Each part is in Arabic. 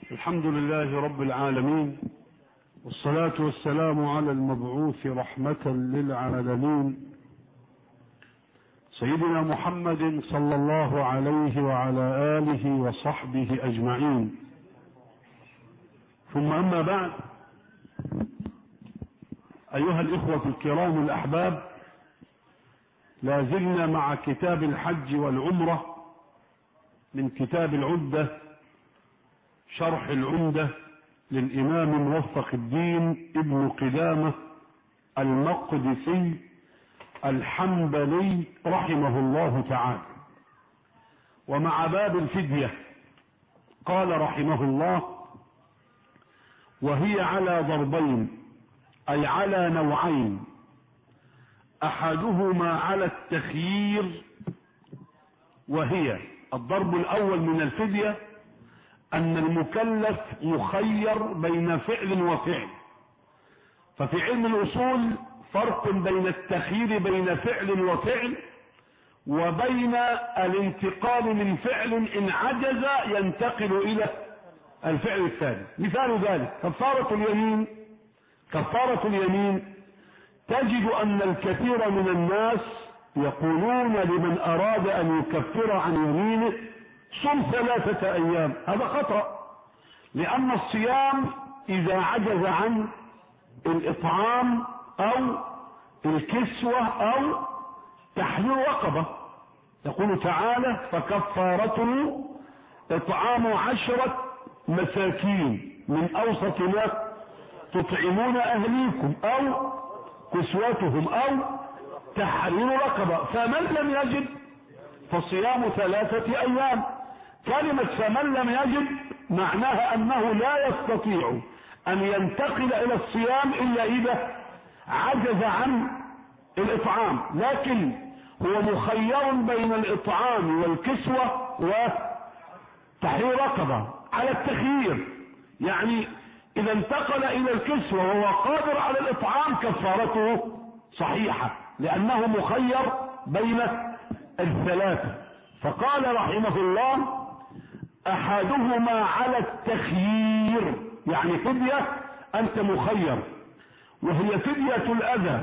الحمد لله رب العالمين، والصلاة والسلام على المبعوث رحمة للعالمين سيدنا محمد صلى الله عليه وعلى آله وصحبه أجمعين. ثم أما بعد، أيها الإخوة الكرام الأحباب، لا زلنا مع كتاب الحج والعمرة من كتاب العدة، شرح العمدة للإمام موفق الدين ابن قدامة المقدسي الحنبلي رحمه الله تعالى. ومع باب الفدية قال رحمه الله: وهي على ضربين، أي على نوعين، أحدهما على التخيير، وهي الضرب الأول من الفدية أن المكلف مخير بين فعل وفعل. ففي علم الأصول فرق بين التخيير بين فعل وفعل وبين الانتقال من فعل إن عجز ينتقل إلى الفعل الثاني. مثال ذلك كفارة اليمين تجد أن الكثير من الناس يقولون لمن أراد أن يكفر عن يمينه: صم 3 أيام. هذا خطأ، لأن الصيام إذا عجز عن الإطعام أو الكسوة أو تحرير رقبة، يقول تعالى: فكفارته إطعام 10 مساكين من أوسط ما تطعمون أهليكم أو كسوتهم أو تحرير رقبة، فمن لم يجد فصيام 3 أيام. كلمة فمن لم يجد معناها أنه لا يستطيع أن ينتقل إلى الصيام إلا إذا عجز عن الإطعام، لكن هو مخير بين الإطعام والكسوة وتحرير رقبة على التخيير. يعني إذا انتقل إلى الكسوة وهو قادر على الإطعام كفارته صحيحة، لأنه مخير بين الثلاثة. فقال رحمه الله: أحدهما على التخيير، يعني فدية أنت مخير، وهي فدية الأذى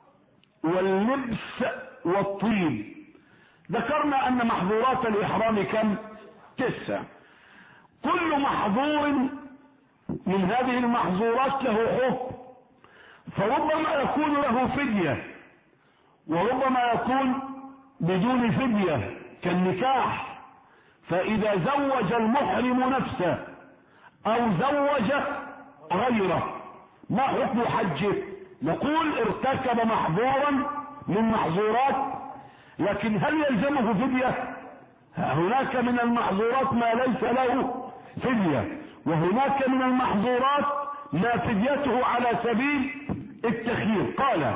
واللبس والطيب. ذكرنا أن محظورات الإحرام كم؟ 9. كل محظور من هذه المحظورات له حكم، فربما يكون له فدية وربما يكون بدون فدية، كالنكاح. فإذا زوج المحرم نفسه أو زوج غيره ما حكم حجه؟ نقول ارتكب محظورا من محظورات، لكن هل يلزمه فدية؟ هناك من المحظورات ما ليس له فدية، وهناك من المحظورات ما فديته على سبيل التخيير. قال: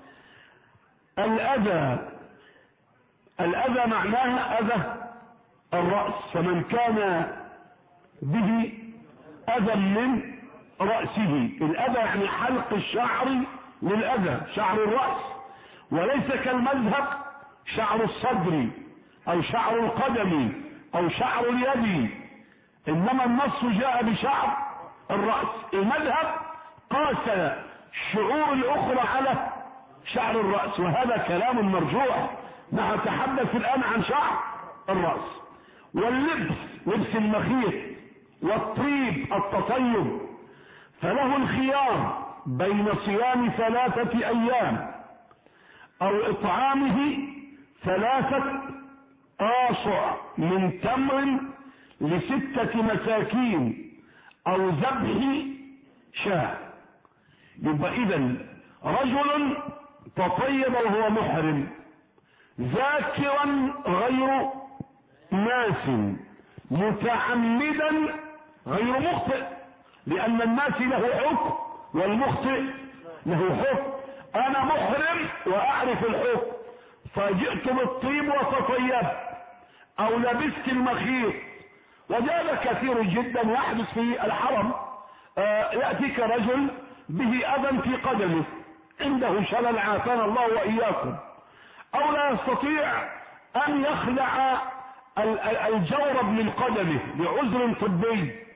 الأذى معناها أذى الرأس، فمن كان به أذى من رأسه. الأذى يعني حلق الشعر للأذى، شعر الرأس، وليس كالمذهب شعر الصدر أو شعر القدم أو شعر اليد، إنما النص جاء بشعر الرأس. المذهب قاس الشعور الأخرى على شعر الرأس، وهذا كلام مرجوح. نتحدث الآن عن شعر الرأس. واللبس، لبس المخيط، والطيب، التطيب، فله الخيار بين صيام 3 أيام أو إطعامه 3 آصع من تمر ل6 مساكين أو ذبح شاة. يبقى إذن رجل تطيب وهو محرم، ذاكرا غير ناس، متعمدا غير مخطئ، لأن الناس له حكم والمخطئ له حكم. أنا محرم وأعرف الحكم، فجئت بالطيب وتطيبت أو لبست المخيط، وهذا كثير جدا يحدث في الحرم. يأتيك رجل به أذى في قدمه، عنده شلل عافانا الله وإياكم، أو لا يستطيع أن يخلع الجورب من قدمه لعذر طبي،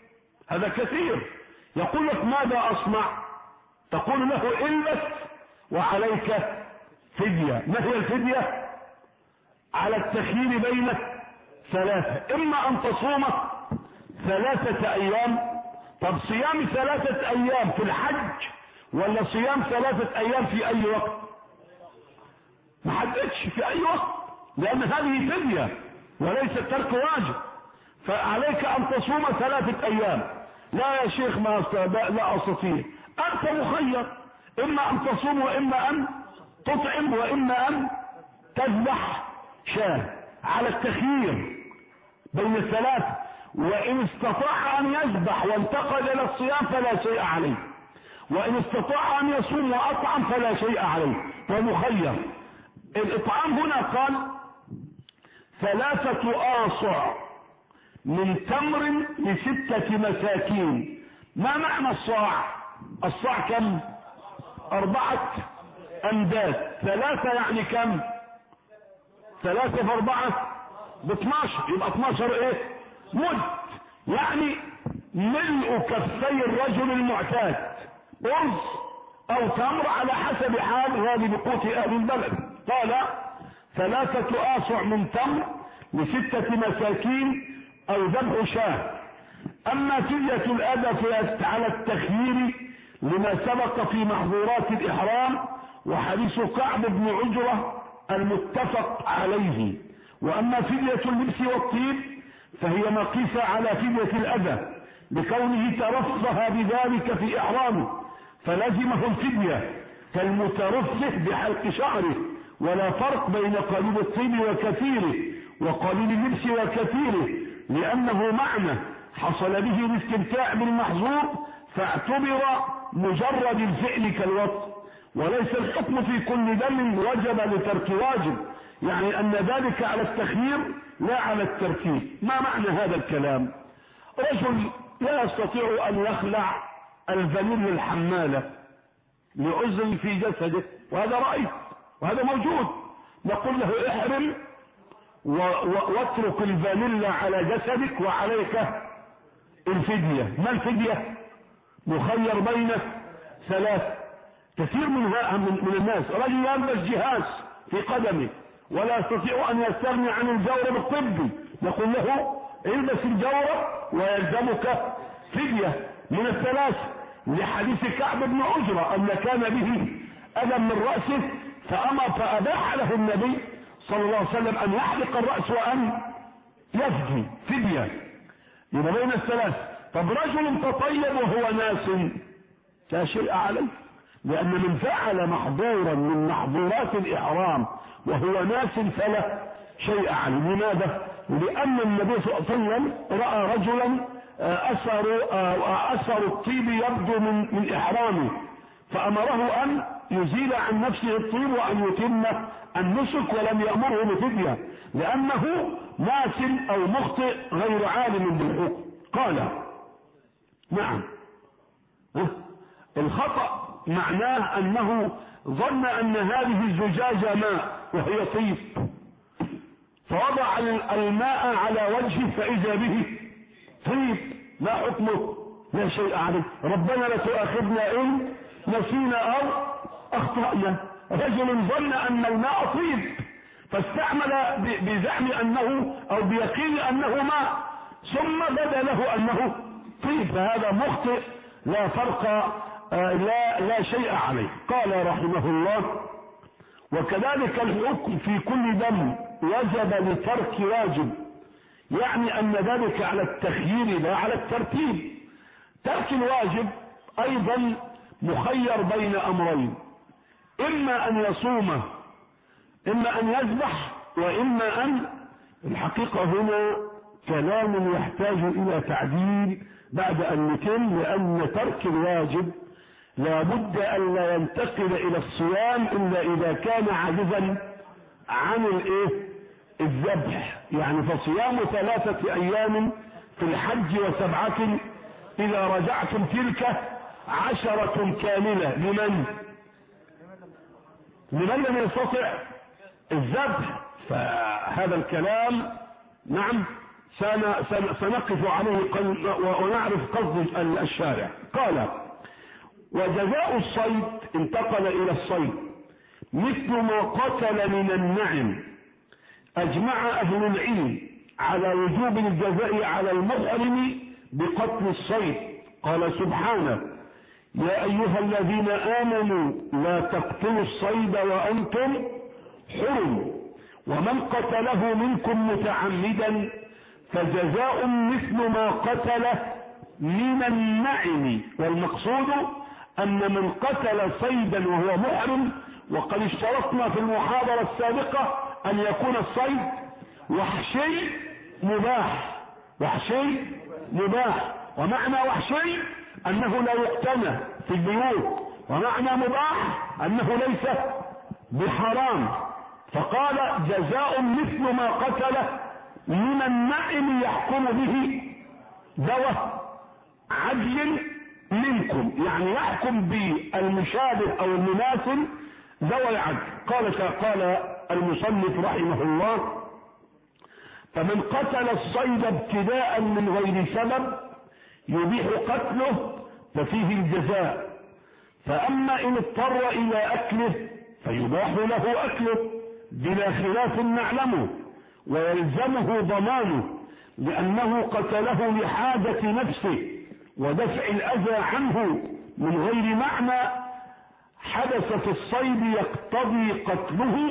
هذا كثير. يقول لك ماذا أصنع؟ تقول له البس وعليك فدية. ما هي الفدية؟ على التخيير بين ثلاثة، إما أن تصوم 3 أيام. طب صيام 3 أيام في الحج ولا صيام 3 أيام في أي وقت؟ ما حددش في أي وقت، لأن هذه فدية وليس ترك واجب. فعليك أن تصوم 3 أيام. لا يا شيخ ما لا أستطيع. أنت مخير، إما أن تصوم وإما أن تطعم وإما أن تذبح شاة، على التخيير بين الثلاث. وإن استطاع أن يذبح وانتقل إلى الصيام فلا شيء عليه، وإن استطاع أن يصوم وأطعم فلا شيء عليه، ومخير. الإطعام هنا قال 3 آصع من تمر ل6 مساكين. ما معنى الصاع؟ الصاع كم؟ 4 أمداد. 3 يعني كم؟ 3 في 4 ب12، يبقى 12 ايه؟ مد. يعني ملء كفي الرجل المعتاد، أرز أو تمر على حسب حال غالب قوت أهل البلد. قال 3 آصع من تمر ل6 مساكين أو ذبح شاة. أما فدية الأذى فهي على التخيير لما سبق في محظورات الإحرام وحديث كعب بن عجرة المتفق عليه. وأما فدية اللبس والطيب فهي مقيسة على فدية الأذى لكونه ترفه بذلك في إحرامه فلزمه الفدية كالمترفه بحلق شعره. ولا فرق بين قليل الطيب وكثيره وقليل اللبس وكثيره، لأنه معنى حصل به الاستمتاع بالمحظور فاعتبر مجرد الفعل كالوطء، وليس الحكم في كل دم وجب لترك واجب، يعني أن ذلك على التخيير لا على الترتيب. ما معنى هذا الكلام؟ رجل لا يستطيع أن يخلع الفانيل الحمالة لعذر في جسده، وهذا رأي وهذا موجود. نقول له احرم واترك الفانيلا على جسدك وعليك الفدية. ما الفدية؟ مخير بين 3. كثير من الناس رجل يلبس جهاز في قدمه ولا يستطيع ان يستغني عن الجورب الطبي، نقول له البس الجورب ويلزمك فدية من 3 لحديث كعب بن عجرة ان كان به ألم من رأسه فأباح له النبي صلى الله عليه وسلم أن يحلق الرأس وأن يفدي فدية. يبقى بين 3. طب رجل تطيب وهو ناس لا شيء عليه، لأن من فعل محظورا من محظورات الإحرام وهو ناس فلا شيء عليه. لماذا؟ لأن النبي صلى الله عليه وسلم رأى رجلا أثر الطيب يبدو من إحرامه فأمره أن يزيل عن نفسه الطيب وأن يتم النسك ولم يأمره بفدية لأنه ناس أو مخطئ غير عالم بالحكم. قال نعم الخطأ معناه أنه ظن أن هذه الزجاجة ماء وهي طيب فوضع الماء على وجهه فإذا به طيب. لا حكمه لا شيء عليه. ربنا لا تؤاخذنا إن نسينا أو أخطأنا. رجل ظن أن الماء طيب فاستعمل بزعم أنه أو بيقين أنه ماء ثم بدا له أنه طيب، فهذا مخطئ لا فرق لا شيء عليه. قال رحمه الله وكذلك الحكم في كل دم وجب لترك واجب، يعني أن ذلك على التخيير لا على الترتيب. ترك الواجب أيضا مخير بين أمرين، إما أن يصوم إما أن يذبح وإما أن. الحقيقة هنا كلام يحتاج إلى تعديل بعد أن يتم، لأن ترك الواجب لا بد أن لا ينتقل إلى الصيام إلا إذا كان عاجزا عن الذبح. يعني فصيام 3 أيام في الحج و7 إذا رجعتم تلك 10 كاملة. لمن لم يستطع الذبح. فهذا الكلام نعم سنقف عليه ونعرف قصد الشارع. قال: وجزاء الصيد، انتقل الى الصيد، مثل ما قتل من النعم. اجمع اهل العلم على وجوب الجزاء على المحرم بقتل الصيد. قال سبحانه: يا ايها الذين امنوا لا تقتلوا الصيد وانتم حرم، ومن قتله منكم متعمدا فجزاء مثل ما قتل من النعم. والمقصود ان من قتل صيدا وهو محرم، وقد اشترطنا في المحاضرة السابقة ان يكون الصيد وحشي مباح. وحشي مباح، ومعنى وحشي انه لا يقتنى في البيوت، ومعنى مباح انه ليس بحرام. فقال: جزاء مثل ما قتل من النعم يحكم به ذوى عدل منكم، يعني يحكم بالمشابه او المماثل ذوى عدل. قال المصنف رحمه الله: فمن قتل الصيد ابتداء من غير سبب يبيح قتله ففيه الجزاء، فاما ان اضطر الى اكله فيباح له اكله بلا خلاف نعلمه، ويلزمه ضمانه لانه قتله لحاجة نفسه ودفع الاذى عنه من غير معنى حدث في الصيد يقتضي قتله،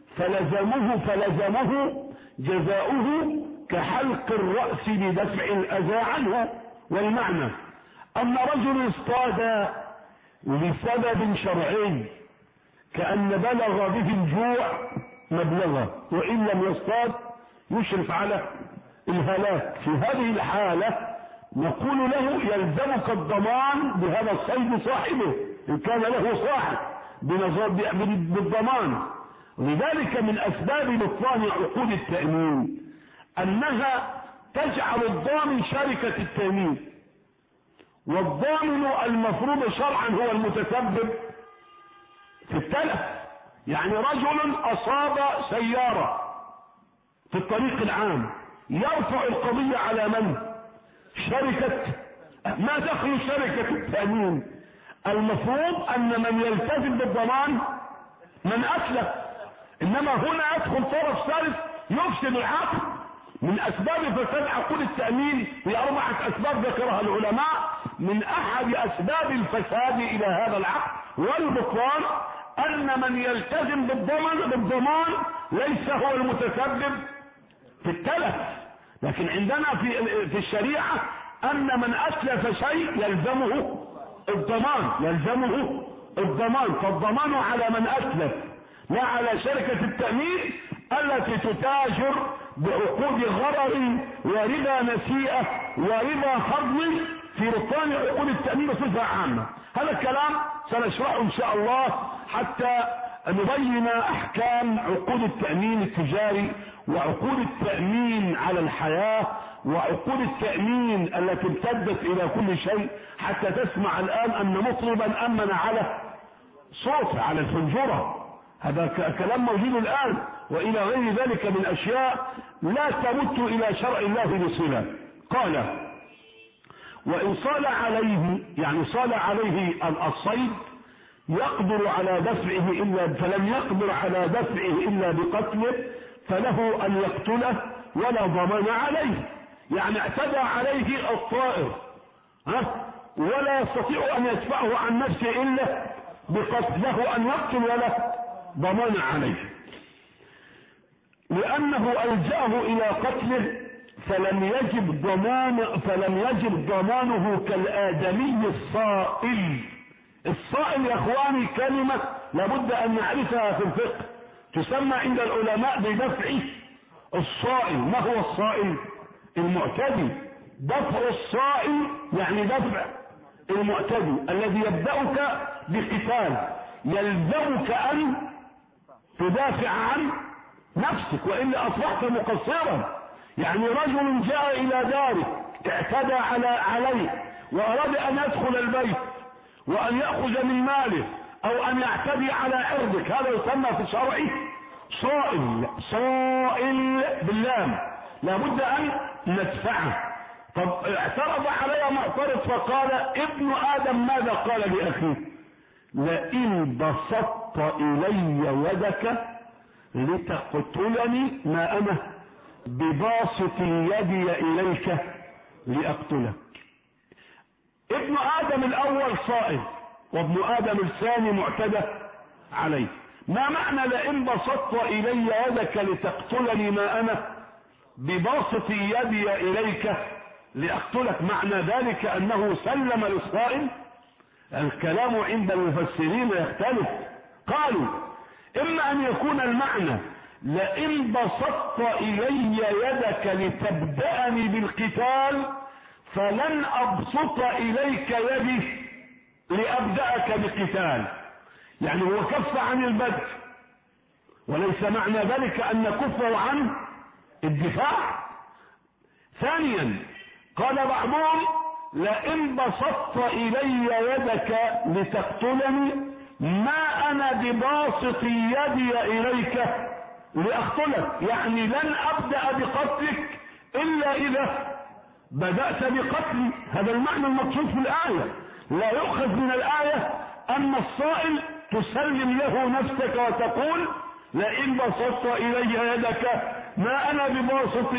فلزمه جزاؤه كحلق الرأس بدفع الاذى عنه. والمعنى ان رجل اصطاد لسبب شرعي كأن بلغ به الجوع مبلغه، وإن لم يصطاد يشرف على الهلاك. في هذه الحالة نقول له: يلزمك الضمان بهذا الصيد صاحبه إن كان له صاحب بالضمان. لذلك من أسباب بطلان عقود التأمين أنها تجعل الضامن شركة التأمين، والضامن المفروض شرعا هو المتسبب في التلف. يعني رجل أصاب سيارة في الطريق العام، يرفع القضية على من؟ شركة. ما دخل شركة التأمين؟ المفروض أن من يلتزم بالضمان من أتلف، إنما هنا يدخل طرف ثالث يفسد العقد. من أسباب فساد عقود التأمين هي 4 أسباب ذكرها العلماء. من أحد أسباب الفساد إلى هذا العقد والبطلان أن من يلتزم بالضمان ليس هو المتسبب في التلف. لكن عندنا في الشريعة أن من أتلف شيء يلزمه الضمان، فالضمان على من أتلف لا على شركة التأمين التي تتاجر بعقود غرر وربا نسيئة وربا خضم في بطلان عقود التأمين بصفة عامة. هذا الكلام سنشرحه إن شاء الله حتى نبين أحكام عقود التأمين التجاري وعقود التأمين على الحياة وعقود التأمين التي امتدت إلى كل شيء، حتى تسمع الآن أن مطربا أمن على صوت على الفنجرة. هذا كلام موجود الآن، وإلى غير ذلك من أشياء لا تمت إلى شرع الله بصلة. قال: وإن صال عليه، يعني صال عليه الصيد يقدر على دفعه فلم يقدر على دفعه إلا بقتله فله أن يقتله ولا ضمان عليه. يعني اعتدى عليه الطائر ولا يستطيع أن يدفعه عن نفسه إلا بقتله، أن يقتل ولا ضمان عليه، لأنه ألجأه إلى قتله فلم يجب ضمانه كالآدمي الصائل. الصائل يا اخواني كلمة لابد ان نعرفها في الفقه، تسمى عند العلماء بدفع الصائل. ما هو الصائل؟ المعتدي. دفع الصائل يعني دفع المعتدي الذي يبدأك بقتال، يلزمك ان تدافع عن نفسك والا اصبحت مقصرا. يعني رجل جاء الى دارك اعتدى عليه واراد ان يدخل البيت وان يأخذ من ماله او ان يعتدي على عرضك، هذا يسمى في الشرع صائل. صائل باللام، لابد ان ندفعه. طب اعترض علي معترض فقال ابن آدم ماذا قال لأخيه؟ لئن بسطت إلي يدك لتقتلني ما أنا بباسط يدي إليك لأقتلك. ابن آدم الأول صائم وابن آدم الثاني معتدى عليه. ما معنى لئن بسطت إلي يدك لتقتلني ما أنا بباسط يدي إليك لأقتلك؟ معنى ذلك أنه سلم للصائم؟ الكلام عند المفسرين يختلف. قالوا إما أن يكون المعنى لئن بسطت إلي يدك لتبدأني بالقتال فلن أبسط إليك يدي لأبدأك بقتال، يعني هو كف عن البدء، وليس معنى ذلك أن كفه عن الدفاع. ثانيا قال بعضهم لئن بسطت إلي يدك لتقتلني ما أنا بباسط يدي إليك لأقتلك، يعني لن أبدأ بقتلك إلا إذا بدأت بقتلي. هذا المعنى المقصود في الآية. لا يؤخذ من الآية أن الصائل تسلم له نفسك وتقول لئن بسطت إلي يدك ما أنا بباسط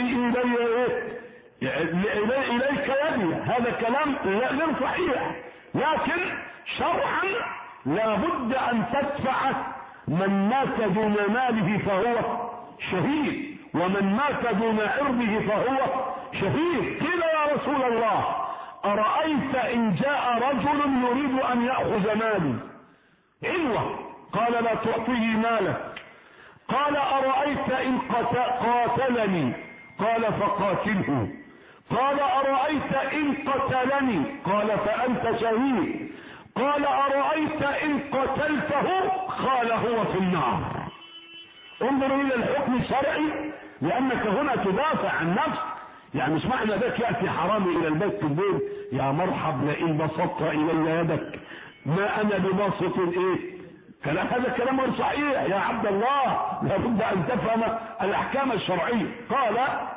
إليك يدي. هذا كلام غير صحيح، لكن شرعا لا بد أن تدفع من مات دون ماله فهو شهيد، ومن مات دون عرضه فهو شهيد. قيل يا رسول الله أرأيت إن جاء رجل يريد أن يأخذ مالي علوة؟ قال لا تعطيه مالك. قال أرأيت إن قاتلني؟ قال فقاتله. قال أرأيت إن قتلني؟ قال فأنت شهيد. قال أرأيت إن قتلته؟ قال هو في النار. انظروا إلى الحكم الشرعي، لأنك هنا تدافع عن نفسك. يعني مش معنى ذلك يأتي حرامي إلى البيت بالليل يا مرحب لئن بسطت إلي يدك ما أنا بباسط هذا كلام غير صحيح يا عبد الله. لابد أن تفهم الأحكام الشرعية. قال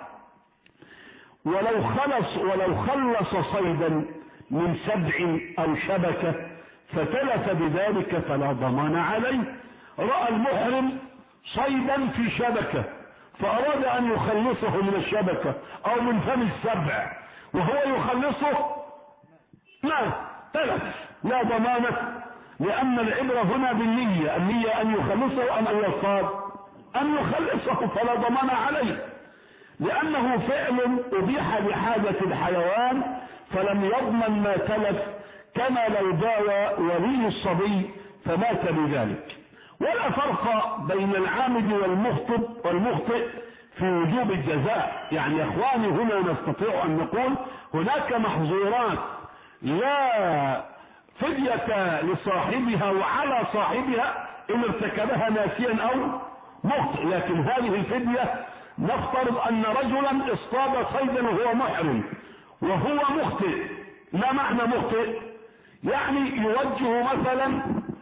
ولو خلص صيدا من سبع أو شبكة فتلف بذلك فلا ضمان عليه. رأى المحرم صيدا في شبكة فأراد أن يخلصه من الشبكة أو من فم السبع وهو يخلصه ما تلف، لا ضمانة، لأن العبرة هنا بالنية. النية أن يخلصه أم أن يصطاد؟ أن يخلصه، فلا ضمان عليه، لأنه فعل أبيح لحاجة الحيوان فلم يضمن ما تلف، كما لو داوى ولي الصبي فمات بذلك. ولا فرق بين العامد والمخطئ في وجوب الجزاء. يعني يا اخواني هنا نستطيع ان نقول هناك محظورات لا فدية لصاحبها وعلى صاحبها ان ارتكبها ناسيا او مخطئ، لكن هذه الفدية نفترض ان رجلا اصطاد صيدا وهو محرم وهو مخطئ. ما معنى مخطئ؟ يعني يوجه مثلا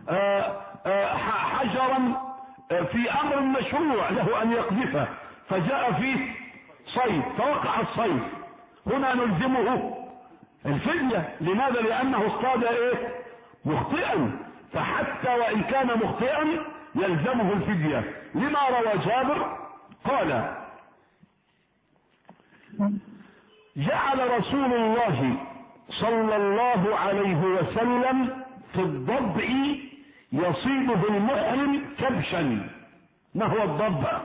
حجرا في امر مشروع له ان يقذفه فجاء فيه صيد فوقع الصيد، هنا نلزمه الفدية. لماذا؟ لانه اصطاد مخطئا، فحتى وان كان مخطئا يلزمه الفدية. لما روى جابر قال جعل رسول الله صلى الله عليه وسلم في الضبع يصيده المحرم كبشا. ما هو الضبع؟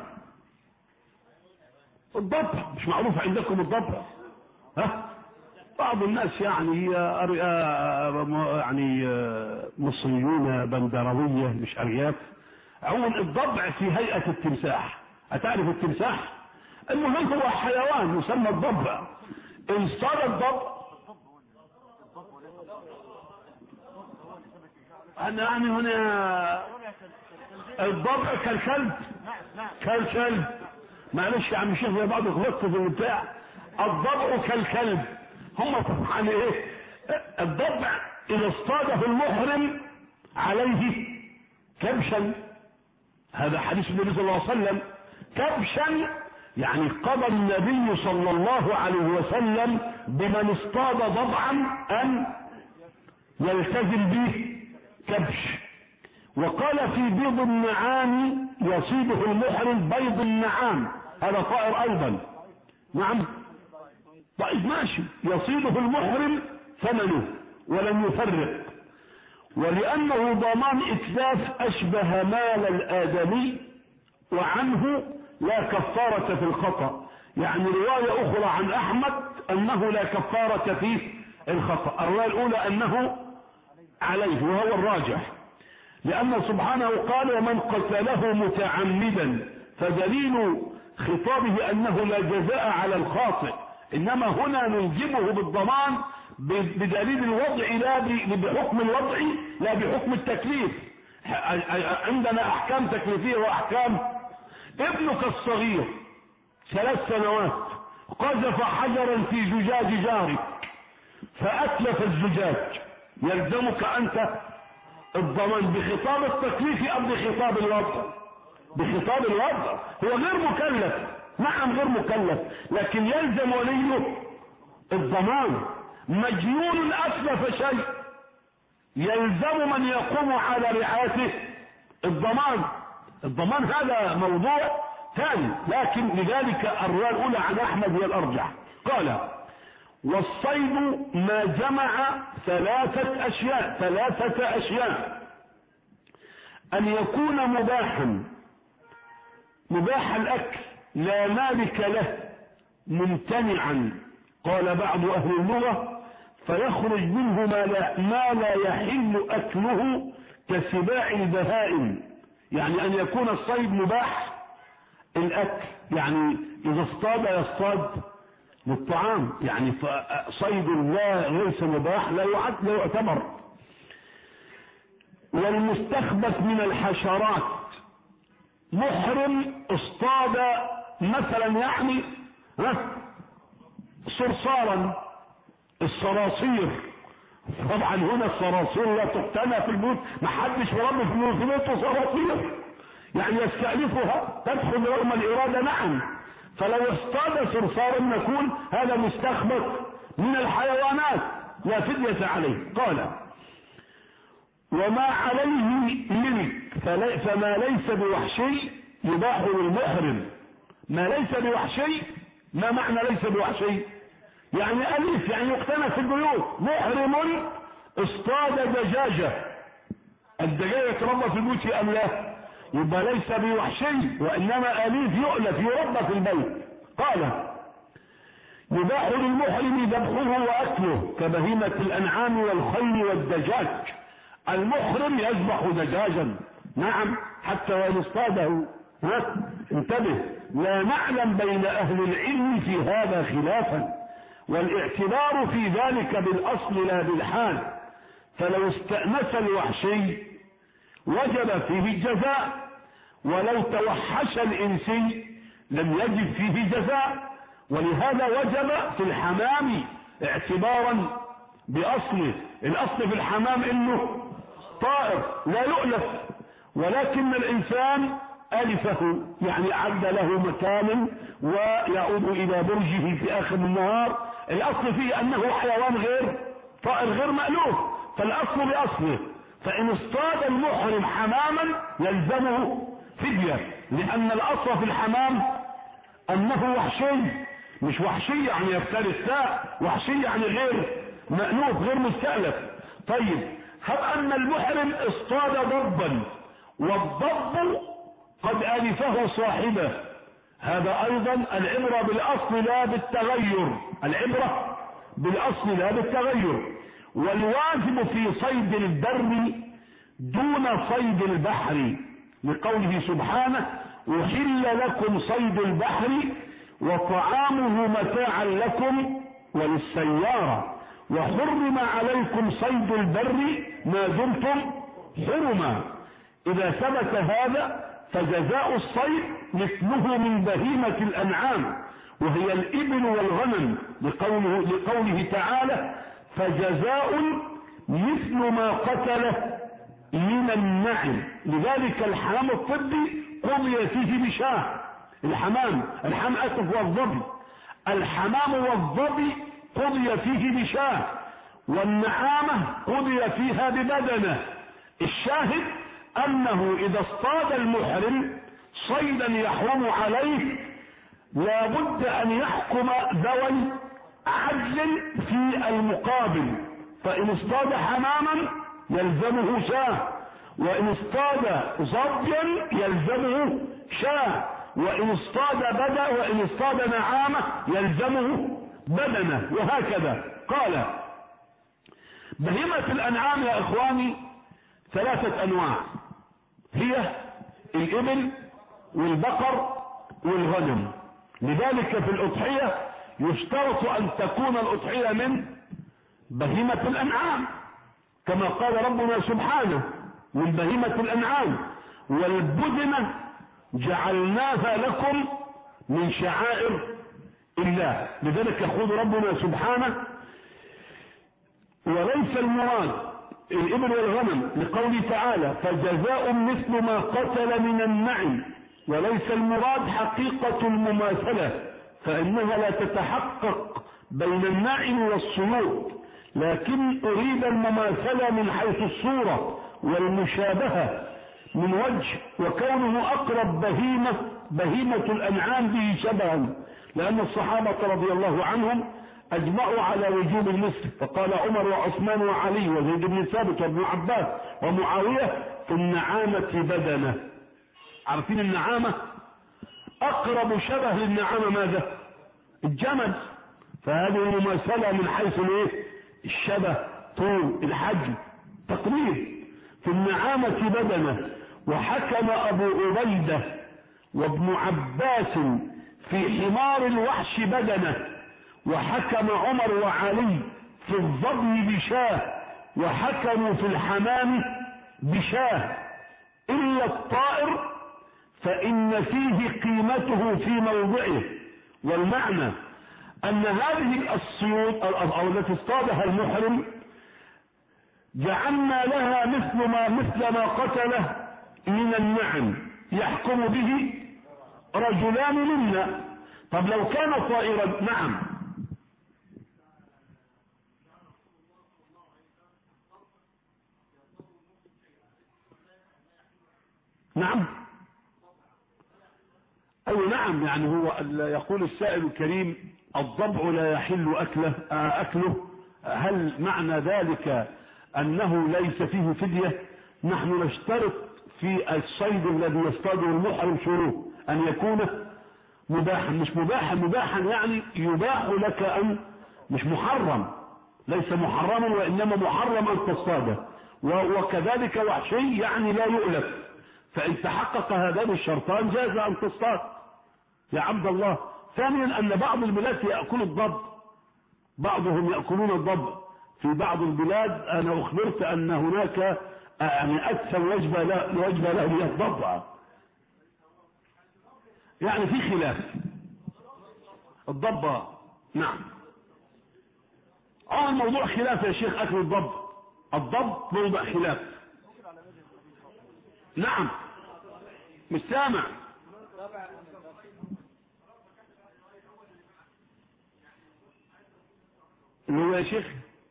الضبع مش معروف عندكم الضبع؟ بعض الناس يعني مصريون بندروية مش أرياف. عموما الضبع في هيئة التمساح. أتعرف التمساح؟ المهم هو حيوان يسمى الضبع. إن صار الضبع يعني هنا الضبع كالكلب، كالكلب. معلش يا عم الشيخ زي بعض غلطت في البتاع. الضبع كالكلب. هم طبعا الضبع اذا اصطاده المحرم عليه كبشا، هذا حديث النبي صلى الله عليه وسلم، كبشا يعني قضى النبي صلى الله عليه وسلم بمن اصطاد ضبعا ان يلتزم به كبش. وقال في بيض النعام يصيده المحرم بيض النعام، هذا طائر ايضا. نعم طيب ماشي، يصيده المحرم ثمنه ولم يفرق. ولأنه ضمان إتلاف أشبه مال الآدمي وعنه لا كفارة في الخطأ. يعني رواية أخرى عن أحمد أنه لا كفارة في الخطأ، الرواية الأولى أنه عليه وهو الراجح، لأن سبحانه قال ومن قتله متعمدا، فدليل خطابه أنه لا جزاء على الخاطئ، إنما هنا نلزمه بالضمان بدليل الوضع لا بحكم الوضع لا بحكم التكليف. عندنا أحكام تكليفية وأحكام. ابنك الصغير 3 سنوات قذف حجرا في زجاج جارك فأتلف الزجاج، يلزمك أنت الضمان بخطاب التكليف أم بخطاب الوضع؟ بخطاب الوضع. هو غير مكلف، نعم غير مكلف، لكن يلزم وليه الضمان. مجنون أتلف شيء يلزم من يقوم على رعايته الضمان. الضمان هذا موضوع ثاني، لكن لذلك الرواية الأولى عن أحمد هي الأرجح. قال والصيد ما جمع 3 أشياء: أن يكون مباح الأكل لا مالك له ممتنعا، قال بعض أهل اللغة فيخرج منه ما لا يحل أكله كسباع البهائم. يعني أن يكون الصيد مباح الأكل، يعني إذا اصطاد يصطاد للطعام، يعني صيد ليس مباح لا يعتبر. والمستخبث من الحشرات، محرم اصطاد مثلا يعني صرصارا، الصراصير، طبعا هنا الصراصير لا تقتنى في البيوت، ما حدش مربي في بيته صراصير، يعني يستألفها تدخل رغم الإرادة. نعم، فلو اصطاد صرصارا نقول هذا مستخبث من الحيوانات لا فدية عليه. قال وما عليه ملك فما ليس بوحشي يباح للمحرم. ما ليس بوحشي، ما معنى ليس بوحشي؟ يعني أليف، يعني يقتنى في البيوت. محرم اصطاد دجاجة، الدجاجة يتربى في البيوت أم لا؟ يبقى ليس بوحشي وإنما أليف يؤلف يربى في البيت. قال يباح للمحرم ذبحه وأكله كبهيمة الأنعام والخيل والدجاج. المحرم يذبح دجاجا، نعم، حتى وإن اصطاده. انتبه، لا نعلم بين أهل العلم في هذا خلافا، والاعتبار في ذلك بالأصل لا بالحال. فلو استأنس الوحشي وجب فيه الجزاء، ولو توحش الإنسي لم يجب فيه جزاء. ولهذا وجب في الحمام اعتبارا بأصله. الأصل في الحمام إنه طائر لا يؤلف، ولكن الإنسان ألفه، يعني عد له مكان ويعود إلى برجه في آخر النهار. الأصل فيه أنه حيوان غير طائر غير مألوف، فالأصل بأصله. فإن اصطاد المحرم حماما يلزمه فدية، لأن الأصل في الحمام أنه وحشي، مش وحشي يعني يفترس، لا، وحشي يعني غير مألوف غير مستألف. طيب، هب أن المحرم اصطاد ضبا والضب قد ألفه صاحبه، هذا أيضا العبرة بالأصل لا بالتغير، العبرة بالأصل لا بالتغير. والواجب في صيد البر دون صيد البحر، لقوله سبحانه أحل لكم صيد البحر وطعامه متاعا لكم وللسيارة، وحرم عليكم صيد البر ما دمتم حرما. إذا ثبت هذا فجزاء الصيد مثله من بهيمة الأنعام وهي الإبل والغنم، لقوله تعالى فجزاء مثل ما قتله من النعم. لذلك الحمام الطبي قضي فيه بشاه، الحمام والظبي. الحمام والظبي قضي فيه بشاه، والنعامة قضي فيها ببدنه. الشاهد انه اذا اصطاد المحرم صيدا يحرم عليه لابد ان يحكم ذوي عدل في المقابل. فان اصطاد حماما يلزمه شاه، وان اصطاد ظبيا يلزمه شاه، وان اصطاد نعامة يلزمه بدنه، وهكذا. قال: بهيمة الانعام يا اخواني 3 انواع، هي الابل والبقر والغنم. لذلك في الاضحية يشترط ان تكون الاضحية من بهيمة الانعام، كما قال ربنا سبحانه: من بهيمة الانعام، والبدنة جعلناها لكم من شعائر الله. لذلك يقول ربنا سبحانه: وليس المراد الابل والغنم، لقوله تعالى: فجزاء مثل ما قتل من النعم. وليس المراد حقيقة المماثلة، فإنها لا تتحقق بين النعم والصيود، لكن أريد المماثلة من حيث الصورة والمشابهة من وجه، وكونه أقرب بهيمة الأنعام به شبها، لأن الصحابة رضي الله عنهم أجمعوا على وجوب المثل، فقال عمر وعثمان وعلي وزيد بن ثابت وابن عباس ومعاوية: في النعامة بدنة. عارفين النعامة أقرب شبه للنعامة ماذا؟ الجمل. فهذه المماثلة من حيث الشبه، طول، الحجم، تقريب. في النعامة بدنة. وحكم أبو عبيدة وابن عباس في حمار الوحش بدنة، وحكم عمر وعلي في الظبي بشاه، وحكموا في الحمام بشاه، إلا الطائر فإن فيه قيمته في موضعه. والمعنى أن هذه الصيود أو التي اصطادها المحرم جعلنا لها مثل ما قتله من النعم يحكم به رجلان منا. طب لو كان طائرا، نعم، نعم، أو نعم، يعني هو يقول السائل الكريم: الضبع لا يحل أكله، هل معنى ذلك أنه ليس فيه فدية؟ نحن نشترط في الصيد الذي يصطاده المحرم شروط: أن يكون مباحا. مش مباحا يعني يباح لك أن، مش محرم، ليس محرما، وإنما محرم أن تصطاده. وكذلك وحشي يعني لا يؤلف، فإن تحقق هذان الشرطان جاز أن تصطاد يا عبد الله. ثانيا أن بعض البلاد يأكل الضب، بعضهم يأكلون الضب. في بعض البلاد أنا أخبرت أن هناك يعني أكثر وجبة له هي الضب، يعني في خلاف. الضب، نعم، الموضوع خلاف يا شيخ. أكل الضب موضوع خلاف. نعم، مش سامع. اللي هو يا شيخ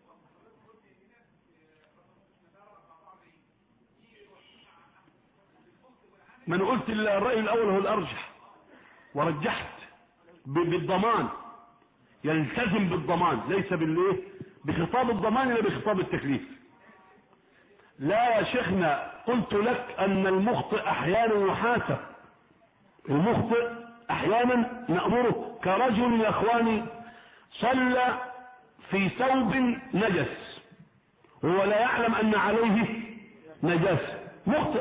ما انا قلت الرأي الاول هو الارجح، ورجحت بالضمان، يلتزم بالضمان، ليس بخطاب الضمان ولا بخطاب التكليف. لا يا شيخنا، قلت لك ان المخطئ احيانا يحاسب. المخطئ احيانا نأمره، كرجل يا اخواني صلى في ثوب نجس هو لا يعلم ان عليه نجاسة، مخطئ،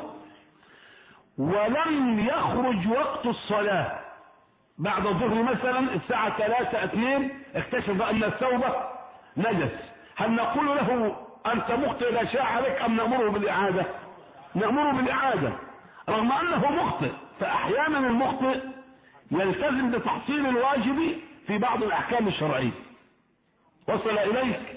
ولم يخرج وقت الصلاة بعد الظهر مثلا الساعة 3-2 اكتشف ان الثوب نجس، هل نقول له انت مخطئ لا شاء عليك ام نأمره بالإعادة؟ نأمره بالإعادة رغم انه مخطئ. فاحيانا المخطئ يلتزم بتحصيل الواجب في بعض الاحكام الشرعية. وصل اليك؟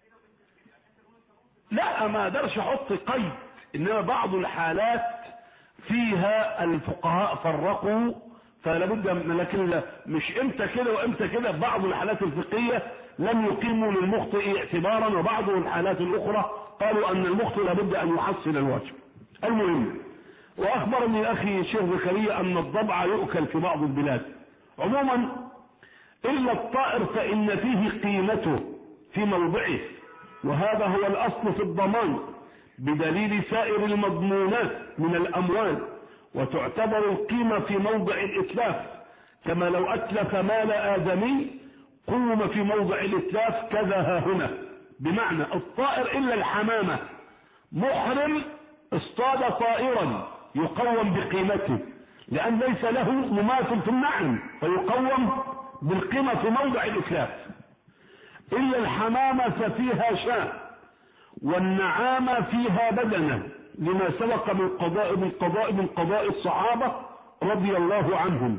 لا، ما اقدرش احط قيد، انما بعض الحالات فيها الفقهاء فرقوا، فلا بد لكن مش امتى كده وامتى كده. بعض الحالات الفقهية لم يقيموا للمخطئ اعتبارا، وبعض الحالات الاخرى قالوا ان المخطئ لابد ان يحصل الواجب. المهم، واخبرني اخي الشيخ زكريا ان الضبع يؤكل في بعض البلاد عموما الا الطائر فان فيه قيمته في موضعه، وهذا هو الاصل في الضمان بدليل سائر المضمونات من الاموال، وتعتبر القيمة في موضع الاتلاف، كما لو اتلف مال ادمي قوم في موضع الاتلاف كذا هنا. بمعنى الطائر الا الحمامة، محرم اصطاد طائرا يقوم بقيمته لان ليس له مماثل في النعم، فيقوم بالقيمة في موضع الاتلاف. الا الحمامة ففيها شاة، والنعامة فيها بدنة، لما سبق من قضاء الصحابة رضي الله عنهم.